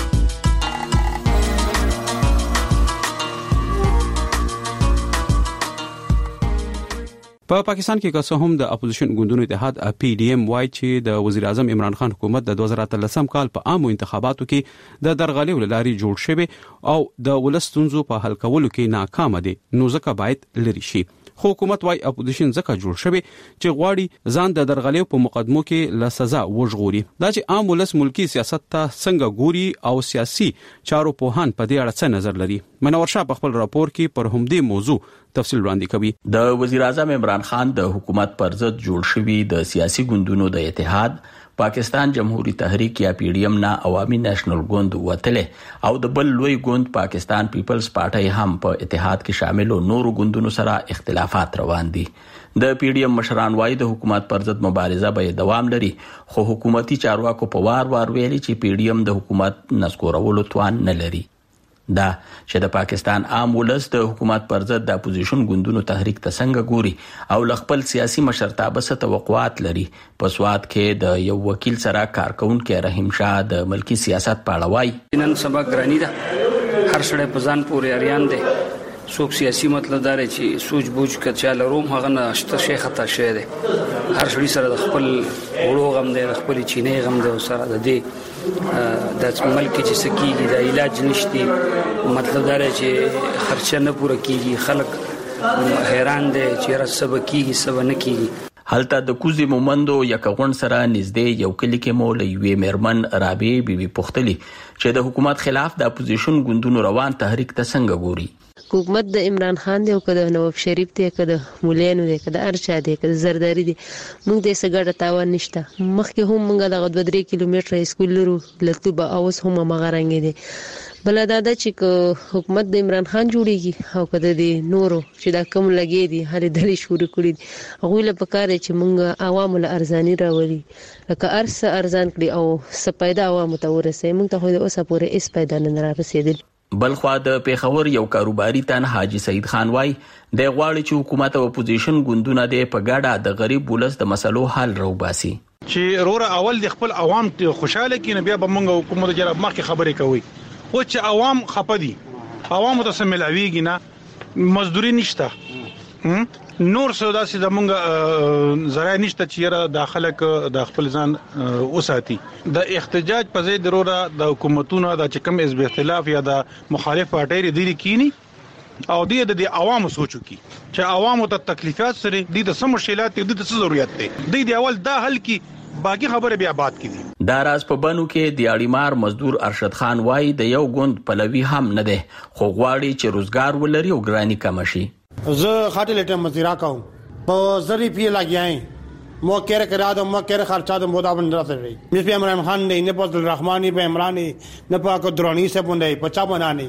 په پاکستان کې که هم د اپوزیشن ګوندونو اتحاد پی ډی ایم وای چې د وزیر اعظم عمران خان حکومت د دوه زره اتلسم کال په عامو انتخاباتو کې د درغلي ولاري جوړ شوی او د ولستونزو په حل کولو کې ناکام دي نو ځکه باید لري شي. خو حکومت وايي اپوزیشن ځکه جوړ شوی چې غواړي ځان د درغلیو په مقدمو کې له سزا وژغوري. دا چې عام ولس ملکی سیاست ته څنګه ګوري او سیاسي چارو پوهان په دې اړه څه نظر لري. منور شاه په خپل راپور کې پر همدې موضوع تفصیل وړاندې کوي. د وزیر اعظم عمران خان د حکومت پر ضد جوړ شوی د سیاسي ګوندونو د اتحاد پاکستان جمهوریت تحریک یا پی ډی ایم نه عوامي نېشنل ګوند وتله او د بل لوی ګوند پاکستان پیپلز پارټي هم په اتحاد کې شامل او نورو ګوندونو سره اختلافات روان دي. د پی ډی ایم مشران وايي د حکومت پر ضد مبارزه به دوام لري، خو حکومتي چارواکو په وار وار ویلي چې پی ډی ایم د حکومت نسکورولو توان نه لري. دا چې د پاکستان عام ولس د حکومت پر ضد د اپوزیشن ګوندونو تحریک ته څنګه ګوري او خپل سیاسي مشرتابه څه توقعات لري. په سواد کې د یو وکیل سره کارکونکو رحیم شاه د ملکی سیاست په اړه وايي نن سبا ګرانی ده، هر شړې په ځان پورې اریان دي. څوک سیاسي مطلب دار چې سوچ بوج کچا لروم هغه نشته شي خطا شه دي. هر شړې سره د خپل وړو غم دی، د خپل چینه غم دی، سره د دې د ملک چې سکیږي د علاج نشته، مطلب دار چې خرچه نه پوره کیږي، خلک حیران دي چې رسب کیږي سب نه کیږي. هلته د کوزي مومندو یکغون سره نږدې یو کلی کې مو لوي میرمن رابعه بیبي پختلی چې د حکومت خلاف د اپوزیشن ګوندونو روان تحریک ته څنګه ګوري. حکومت د عمران خان دی او کده نواب شریف دی، کده مولانو دی، کده ارشا دی، کده زرداری دی، موږ د سګړه تاوان نشته. مخکې هم موږ د دوه درې کیلومتره اسکول لرو لته به اوس هم مغرنګ دی. بل دا د چې حکومت د عمران خان جوړیږي او کده دی نورو چې دا کم لګي دي هر دلی شروع کړی هغه له پکاره چې موږ عوامو له ارزانی راوړي لکه ارس ارزان کړي او سپایدا عوامو ته ورسې موږ ته خو د اوسه پورې اس پیدا نه را رسیدل. بلخوا د پیښور یو کاروباري تن حاجی سید خان وای د غواړي چې حکومت او اپوزیشن ګوندونه د پګاډه د غریب ولس د مسلو حل راوباسي. چې روره اول د خپل عوام خوشاله کینې بیا به موږ حکومت جره مخکې خبرې کوي. او چې عوام خپدي عوام ته سملاویږي نه مزدوري نشته، نور سودا سي زمونږ زراعي نشته چې داخله ک د خپل ځان اوساتي. د احتجاج په ځای ضروره د حکومتونو د چکم از اختلاف یا د مخالف پارټي لري کینی او د د عوامو سوچو کی چې عوامو ته تکلیفات سره د سم مشکلات د څه ضرورت دی د اول دا حل کی باقي خبره بیا بات کړي. دا راز په بنو کې د اړیمار مزدور ارشد خان وای د یو ګوند پلوي هم نه ده، خو غواړي چې روزګار ولري او ګرانی کم شي. زه خاطر لټه مزیرا کوم په زری پی لګیاي مو کېره کرا د مو کېره خرچا د مودا باندې راځي. مې په عمران خان نه په عبد الرحمن په عمران نه په کو درونی سے باندې پچا بناني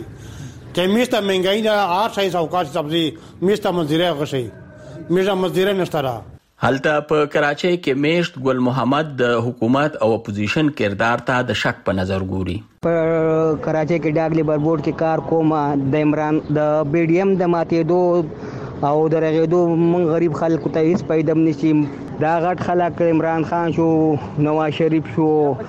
چې میسته منګای نه آر شای سوکاش سبزی میسته مزیرا غشي میرا مزیرا نشترا. هلته په کراچۍ کې میشت ګل محمد د حکومت او اپوزیشن کردار ته د شک په نظر ګوري. په کراچۍ کې ډاګ لیبر بورډ کې کار کوم د عمران د بی ډی ایم د ماتېدو او د رغېدو من غریب خلکو ته هیڅ پیدم نشي. دا غټ خلک عمران خان شو، نواز شریف شو،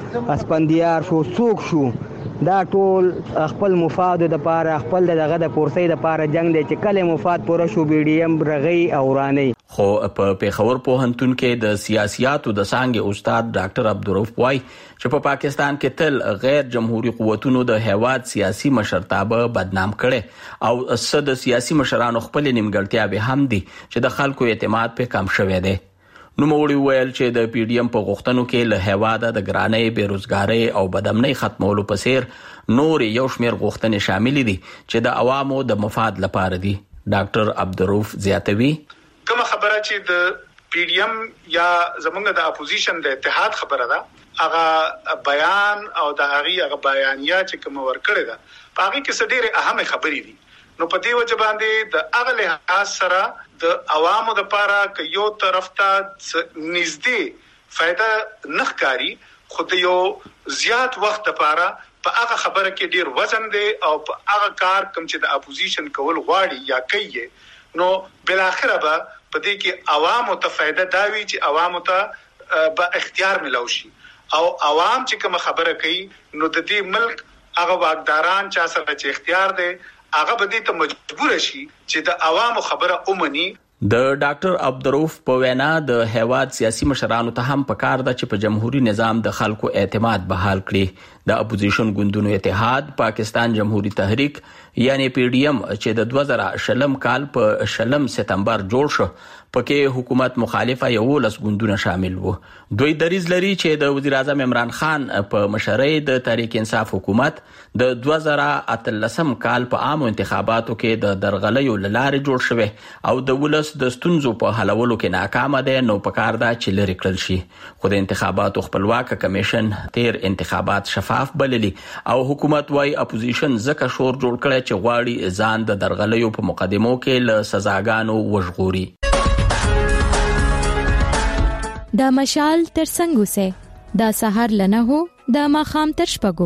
اسپندیار شو، څوک شو، دا ټول خپل مفاد د پاره خپل دغه د پورسۍ د پاره جنگ دی چې کله مفاد پوره شو بی ډی ایم رغی او رانی. خو په پیښور پوهنتون کې د سیاسياتو د څانګې استاد ډاکټر عبدالرؤف وای چې په پاکستان کې تل غیر جمهوریت قوتونو د هیواد سیاسي مشرتابه بدنام کړي او صد سیاسي مشرانو خپل نیمګړتیا به هم دي چې د خلکو اعتماد په کم شوه دی. نو موري ویل چې د پی ډی ایم په غوښتنو کې له هیواده د ګرانۍ، بیروزګارۍ او بدامنۍ ختمولو په سیر نور یو شمېر غوښتنې شامل دي چې د عوامو د مفاد لپاره دي. ډاکټر عبدالرؤف زیاتوي کوم خبره چې د پی ډی ایم یا زمونږ د اپوزیشن د اتحاد خبره ده هغه بیان او د هغه هغه بیانیه چې کوم ورکړی ده په هغه کې څه ډېرې اهمه خبرې دي. نو په دې وجه باندې د هغه لحاظ سره د عوامو د لپاره ک یو طرف ته نږدې فائدہ نخکاری خود یو زیات وخت لپاره په هغه خبره کې ډیر وزن دی او په هغه کار کوم چې د اپوزیشن کول غواړي یا کوي نو بل اخره به په دې کې عوامو ته فائدہ داوي چې عوامو ته به اختیار ملو شي او عوام چې کوم خبره کوي نو د دې ملک هغه واقداران چا سره چې اختیار دی هغه به دې ته مجبور شي چې د عوامو خبره اومني. د ډاکټر عبدالرؤف په وینا د هیواد سیاسي مشرانو ته هم پکار ده چې په جمهوریت نظام د خلکو اعتماد بحال کړي. د اپوزیشن ګوندونو اتحاد، پاکستان جمهوریت تحریک، یعنی پی ډی ایم چې د دوه زره شلم کال په شلم سپتمبر جوړ شو پکې حکومت مخالفه یو لس ګوندونه شامل وو. دوی دریز لري چې د وزیر اعظم عمران خان په مشرۍ د تحریک انصاف حکومت د دوه زره اتلسم کال په عامو انتخاباتو کې د درغلیو لارې جوړ شوی او د ولس د ستونزو په حلولو کې ناکام دي، نو پکار دا چې لري کړل شي. خو د انتخاباتو خپلواک کمیشن تیر انتخابات شفاف بللی او حکومت وايي اپوزیشن زکه شور جوړ کړي چې غواړي ځان د درغلیو په مقدمو کې له سزاګانو وژغوري. دا مشال تر څنګه سه دا سحر لنه هو دا ماخام تر شپګو.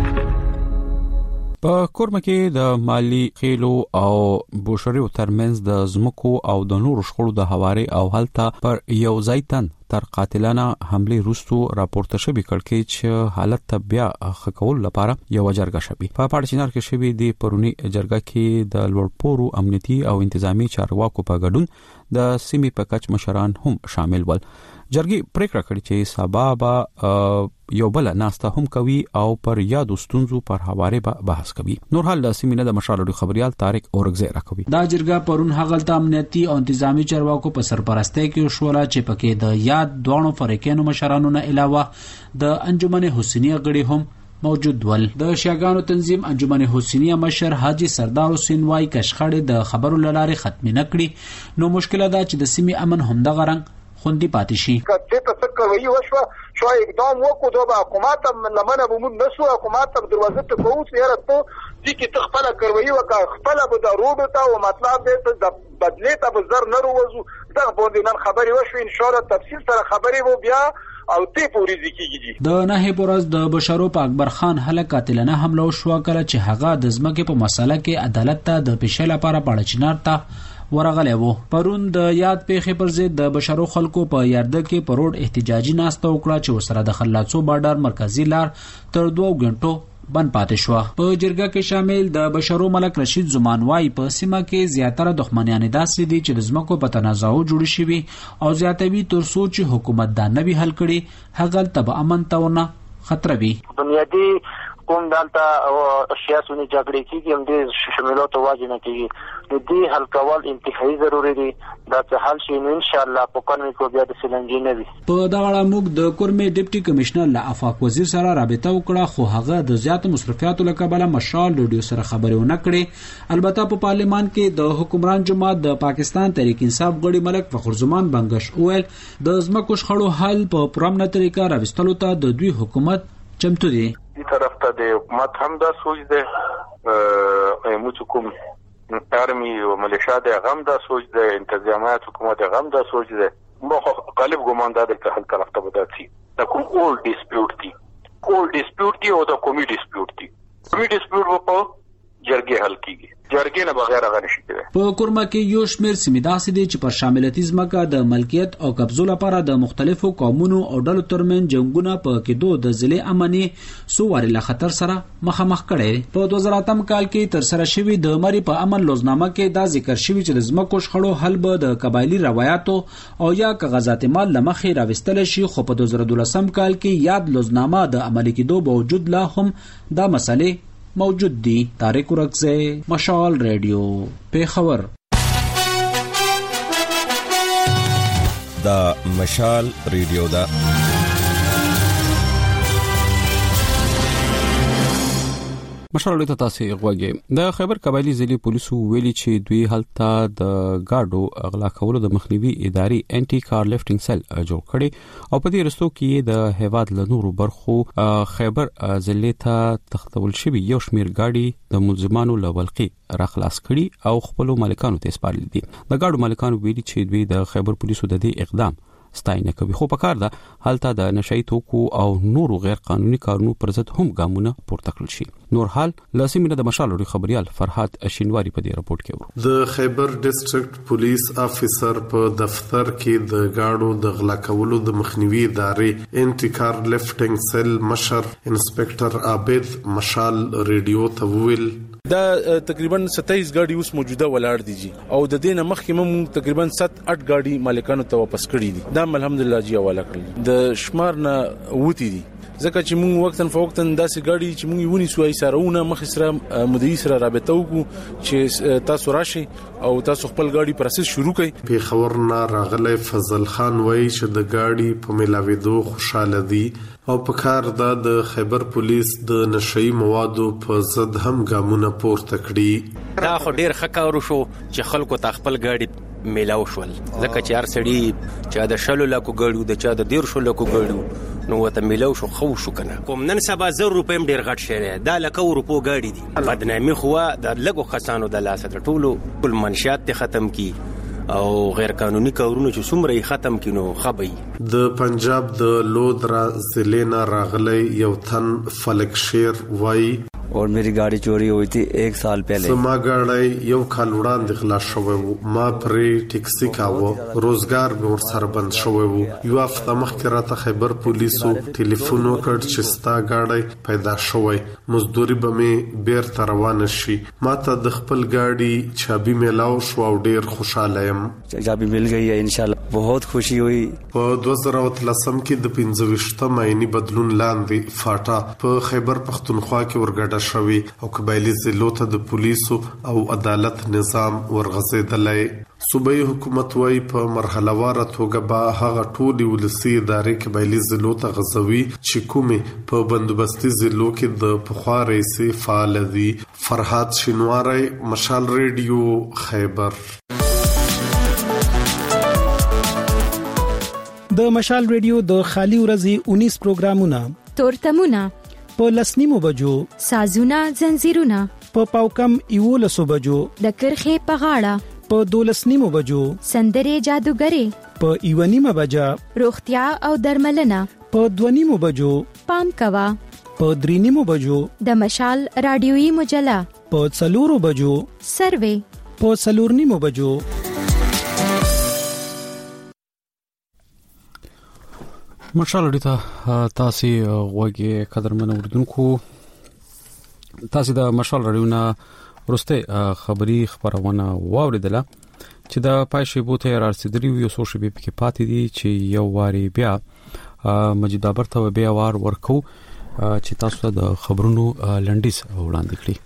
په کورمه کې د مالی خېلو او بوشریو ترمنځ د زمکو او د نورو شخړو د حواري او حالت پر یو ځای تن تر قاتلانه حمله روستو راپورته شوی کړکې چې حالت بیا خکول لپاره یو جرګه شوی. په پاړچینار کې شوی دی پرونی جرګه کې د لوړپورو امنیتي او انتظامی چارواکو په ګډون د سیمې په کچ مشران هم شامل ول. جرګې پریکړه کړې چې سبا یو بل ناسته هم کوي او پر یادو ستونزو پر حواله به بحث کوي. نور حال د سیمې د مشالو خبريال طارق اورغزی راکوي. دا جرګه پرون هغه امنیتي او انتظامی چارواکو په سرپرستی کې شولا چې پکې د یاد دوانو فریقینو مشرانو نه علاوه د انجمن حسینیه غړي هم موجود ول. د شیعاګانو تنظیم انجمن حسینیه مشر حاجی سردار حسین وای کشخړې د خبرو لاره ختم نه کړي نو مشکل ده چې د سیمې امن هم د غرنګ خوندي پاتې شي. کته ته کوي وشو شو اقدام وکړو د حکومت لمنه بمون نسو حکومت په دروازه ته کوڅ یاره ته دي کې تخپل کوي وکړه خپل به د روډ ته او مطلب دې د بدلی ته بزر نه روزو دا باندې نن خبري وشو ان شاء الله تفصیل سره خبري وو بیا او تی پوری ځکیږي. د نه پورز د بشارو په اکبر خان هله قاتلانه حمله وشو کله چې هغه د ځمکې په مسله کې عدالت ته د پېښې لپاره پاړچینار ته ورغلی وو. پرون د یاد پیښې پر ضد د بشرو خلکو په یارده کې پروډ احتجاجي ناسته وکړه چې وسره د خلاصو بارډر مرکزی لار تر دوه غنټو بند پاتې شو. په جرګه کې شامل د بشرو ملک رشید زمانوای په سیمه کې زیاتره دښمنیان داسې دي چې د ځمکو په تنازعو جوړ شوي او زیاتوي تر سوچ حکومت دا نوي حل کړي هغه تب امن تاونه خطر وي. بنیادی کوم دلته سیاسي جګړې کېږي هم د شمولات واجب نه کېږي نو دې حل کول انتهایی ضروری دي. دا څه حل شي نو ان شاء الله په کورمې کو بیا د سلنجې نه وي. په دا اړه موږ د کورمې ډیپټي کمشنر له افاق وزیر سره رابطه وکړه خو هغه د زیات مصرفیاتو لکه مشال ریډیو سره خبرې ونه کړې. البته په پارلیمان کې د حکمران جماعت د پاکستان تحریک انصاف غړي ملک فخر زمان بنگش اویل د زمکو شخړو حل په پرامنه طریقه راوستلو ته د دوی حکومت چمتو دي. دې طرف ته د حکومت هم دا سوچ ده موږ کوم ارمي او ملیشیا د غم دا سوچ ده انتظامیات حکومت غم دا سوچ ده مخ غالب ګمان ده د حل طرف ته وداتي دا کوم اول ډیسپیوټ دي اول ډیسپیوټ دي او دا کومي ډیسپیوټ دي کومي ډیسپیوټ په جرګې حل کیږي جرګې نه بغیر غن شي کېږي. په کورما کې یو شمیر سیمې داسې دي چې پر شاملتي ځمکه د ملکیت او قبضو لپاره د مختلفو قومونو او ډلو ترمن جنگونه په کې دوه د ضلع امني سوواري له خطر سره مخامخ کړي. په دوه زره اتم کال کې تر سره شوی د مری په امن لوزنامه کې دا ذکر شوی چې د ځمکو شخړو حل به د قبایلی روایتو او یا کاغذات مال لمخې راوستل شي خو په دوه زره دولسم کال کې یاد لوزنامه د عملي کېدو باوجود لا هم دا مسلې موجود دي. طارق اورغزی مشال ریډیو پیښور. دا مشال ریډیو دا مشال ته تاسو غوږی د خیبر قبایلی ضلع پولیسو ویلي چې دوی هلته د گاډو اغلا کولو د مخنیوي ادارې انټي کار لیفټینګ سیل جوړ کړي او په دې رستو کې د هیواد له نورو برخو خیبر ضلع ته تختول شوی یو شمیر گاډي د ملزمانو له ولقي راخلاص کړي او خپل مالکانو ته سپارل دي. د گاډو مالکانو ویلي چې دوی د خیبر پولیسو د دې اقدام ستاینه کوي خو په کار ده حالت د نشئی توکو او نورو غیر قانوني کارونو پر ضد هم ګامونه پورته کړل شي. نور حال لاسمینه د مشال خبريال فرحات شینواری په دې رپورت کې ورو. د خیبر ډیسټریکټ پولیس افیسر په دفتر کې د گاډو د غلا کولو د مخنیوي ادارې انټي کار لیفټینګ سیل مشر انسپکټر عابد مشال ریډیو ته ویل دا تقریبا ستایس گاډي اوس موجوده ولاړ دي او د دې نه مخکې موږ تقریبا سات اټ گاډي مالکانو ته واپس کړي دي. دا الحمدلله جی حواله کړل. د شمار نه وتی دي ځکه چې موږ وختن فوقتن داسې ګاډي چې موږ ونی سوای سره مخ سره مدیر سره رابطه وکړو چې تاسو راشي او تاسو خپل ګاډي پروسس شروع کړئ. په خبر نه راغلی فضل خان وایي چې د ګاډي په ملاویدو خوشاله دي او په کار د خیبر پولیس د نشئی موادو په ضد هم ګامونه پورته کړي. دا خو ډیر ښه کار وشو چې خلکو ته خپل ګاډي میلاو شول، ځکه چې هر سړي چې د شلو لکو ګاډو د چا د ډیر شو لکو ګاډو نو وته میلاو شو خو شو کنه. کوم نن سبا زر روپیم ډیر غټ شری دا لکه روپو ګاډي دي. بدنامي خو د لګو خسانو د لاسه د ټولو ټول منشات ته ختم کی او غیر قانوني کارونه چې څومره ختم کینو خبي. د پنجاب د لودرا ضلع نه راغلی یو تن فلک شیر وای और मेरी गाड़ी चोरी हुई थी एक साल पहले. سما गाड़ी یو کال وړاندې خلاص شوی وو. ما پرې ټیکسي کاوه، روزګار مې ورسره بند شوی وو. یو هفته مخکې راته خیبر پولیسو ټلیفون وکړ چې ستا गाड़ी پیدا شوی، مزدوري به مې بیرته روانه شي. ما ته د خپل गाड़ी چابي میلاو شو او ډیر خوشاله یم. چابي مل گئی ہے انشاءاللہ، बहुत خوشی ہوئی. په دوه زره اتلسم کې د پنځه ویشتم آئینی بدلون لاندې فاټا په خیبر پختونخوا کې ورګډه شوی او قبایلی ضلعو ته د پولیسو او عدالت نظام ورغځېدلی. صوبایي حکومت وايي په مرحله واره توګه به هغه ټولې ولسي ادارې قبایلی ضلعو ته غځوي چې کومې په بندوبستي ضلعو کې د پخوا رئیسې فعال دي. فرهاد شینواری، مشال ریډیو، خیبر. د مشال ریډیو د خالي ورځې انیس پروګرامونه تورتمونه په لسنیمو بجو، سازونه زنجیرونه په پاوکم یولسو بجو، د کرخې په غاړه په دولسنیمو بجو، سندرې جادوګرې په ایونیمه بجا، روغتیا او درملنه په دونیمو بجو، پام کوا په درینیمو بجو، د مشال رادیویی مجله په څلورو بجو، سروي په څلورنیمو بجو. مشال ډیته تاسو غوږی قدرمن اوردونکو، تاسو د مشال رادیونا ورسته خبری خبرونه واوریدله چې د پایشي بوته رارسیدلی یو سوشل په کې پاتې دي چې یو واری بیا مجید بابر ته بیا وار ورکو چې تاسو د خبرونو لنډیس وړاندې کړی.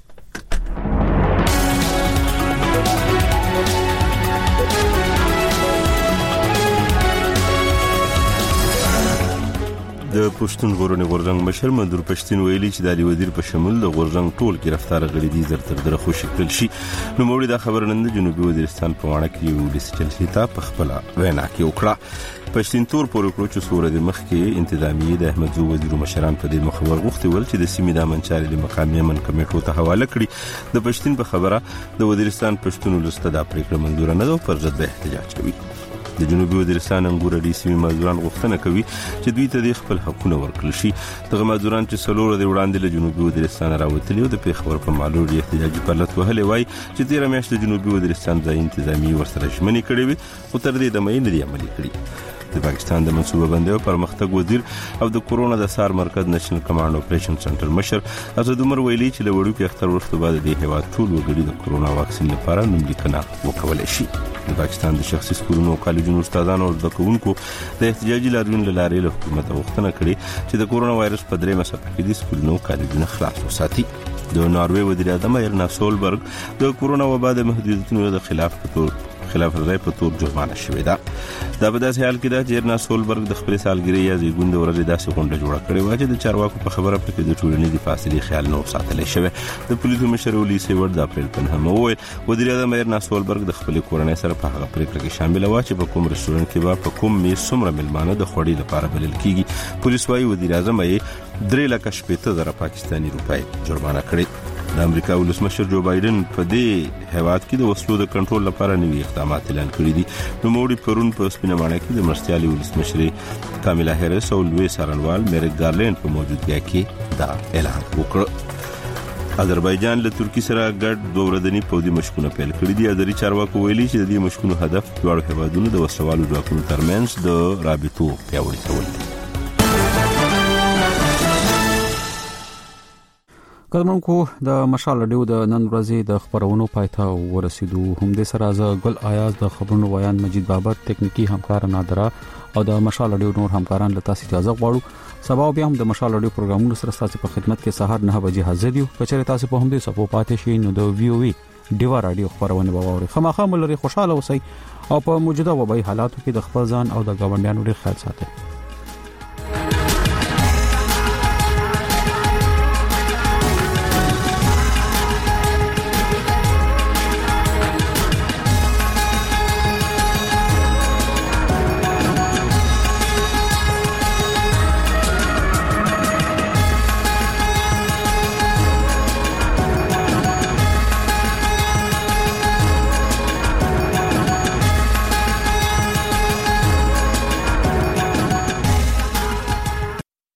د پښتون غورنی غورځنګ مشر منظور پښتين ویلي چې د علي وزیر په شمول د غورځنګ ټول گرفتار غړي دي زر تر دغه خوشی کړل شي. نو موږ د خبرنند جنوبي وزیرستان په وړاندې کې یو ډیجیټل سیتا په خپل وینا کې وکړه. پښتون تور پورې کړو چې سورې د مخ کې انتظامی د احمد زو وزیر مشران په دې مخور غوښتي ول چې د سیمې د منچاري د مقام یمن کمیټو ته حواله کړي. د پښتون په خبره د وزیرستان پښتون ولسته د پریکړه منزور نه ده پر ضد به احتجاج کوي. د جنوبي وزیرستان انګور ډي سي مزدوران غوښتنه کوي چې دوی ته د خپل حقوقونه ورکړل شي. دغه مزدوران چې سلور د وړاندې له جنوبي وزیرستان راوتلي او د پیښور په مالوړي احتجاجي پرلط وهلې وای چې تیر میاشت د جنوبي وزیرستان ځای انتظامی ورسره شمنې کړې وي او تر دې د مې نه دی عملي کړی. د پاکستان د منصوبه بندۍ او پرمختګ وزیر او د کورونا د سار مرکز نېشنل کمانډ اپریشن سنټر مشر اسد عمر ویلي چې له وړو کې اختر وروسته بعد د هیواد ټول وګړي د کورونا واکسین لپاره نوملیکنه وکولای شي. د پاکستان د شخصي سکولونو او کالجونو استادانو او د کوونکو د احتجاجي لاریون لارې له حکومت غوښتنه کړې چې د کورونا وایرس په درې مسافه کې د سکولونو او کالجونو خلاص وساتي. د ناروې وزیر اعظم ایرنا سولبرګ د کورونا وبا د محدودیتونو د خلاف په تور خلاف ورزي په تور جرمانه شوې ده. دا په داسې حال کې ده چې ایرنا سولبرګ د خپل سالګرې یا زیګوند ورځې داسې غونډه جوړه کړې و چې د چارواکو په خبره پکې د ټولنیزې فاصلې خیال نه ساتلی شوی. د پولیسو مشر ولي سیور د اپریل په نهمه وویل وزیر اعظم ایرنا سولبرګ د خپل کورنۍ سره په هغه پریکړه کې شامل و چې په کوم رستورانت کې به په کوم میز څومره ملمانه د خوړې لپاره بلل کیږي. پولیس وايي وزیر اعظم یې درې لک شپږ زره پاکستاني روپۍ جرمانه کړې. د امریکا ولسمشر جو بایدن په دې هیواد کې د وسلو د کنټرول لپاره نوي اقدامات اعلان کړي دي. نو موږ پرون په سپینه ماڼۍ کې د مرستيالي ولسمشر کاملا هریس او لوی سارنوال میرک ګارلینډ په موجودګۍ کې دا اعلان وکړ. آذربایجان له ترکیه سره ګډ دوه ورځني پوځي مشقونه پیل کړي دي. اداري چارواکو ویلي چې د دې مشقونو هدف دواړو هیوادونو د وسوالو ځواکونو ترمنځ د رابطو پیاوړي کول دي. قدمونکو د مشال رادیو د نن ورځې د خبرونو پایته ورسېدو. هم د سره از ګل آیاز د خبرونو ویان مجید بابر تکنیکی همکار نادرا او د مشال رادیو نور همکاران له تاسو اجازه غواړو. سبا بیا هم د مشال اډیو پروګرامونو سره تاسو په خدمت کې سهار نه بجې حاضر یو. کچره تاسو په همدې سپو پاتې شئ نو د وی او وی ډیوا رادیو خبرونه باوري خامخا ملري خوشاله اوسئ او په موجوده وبای حالاتو کې د خپل ځان او د ګاونډیانو ډیر خیال ساتئ.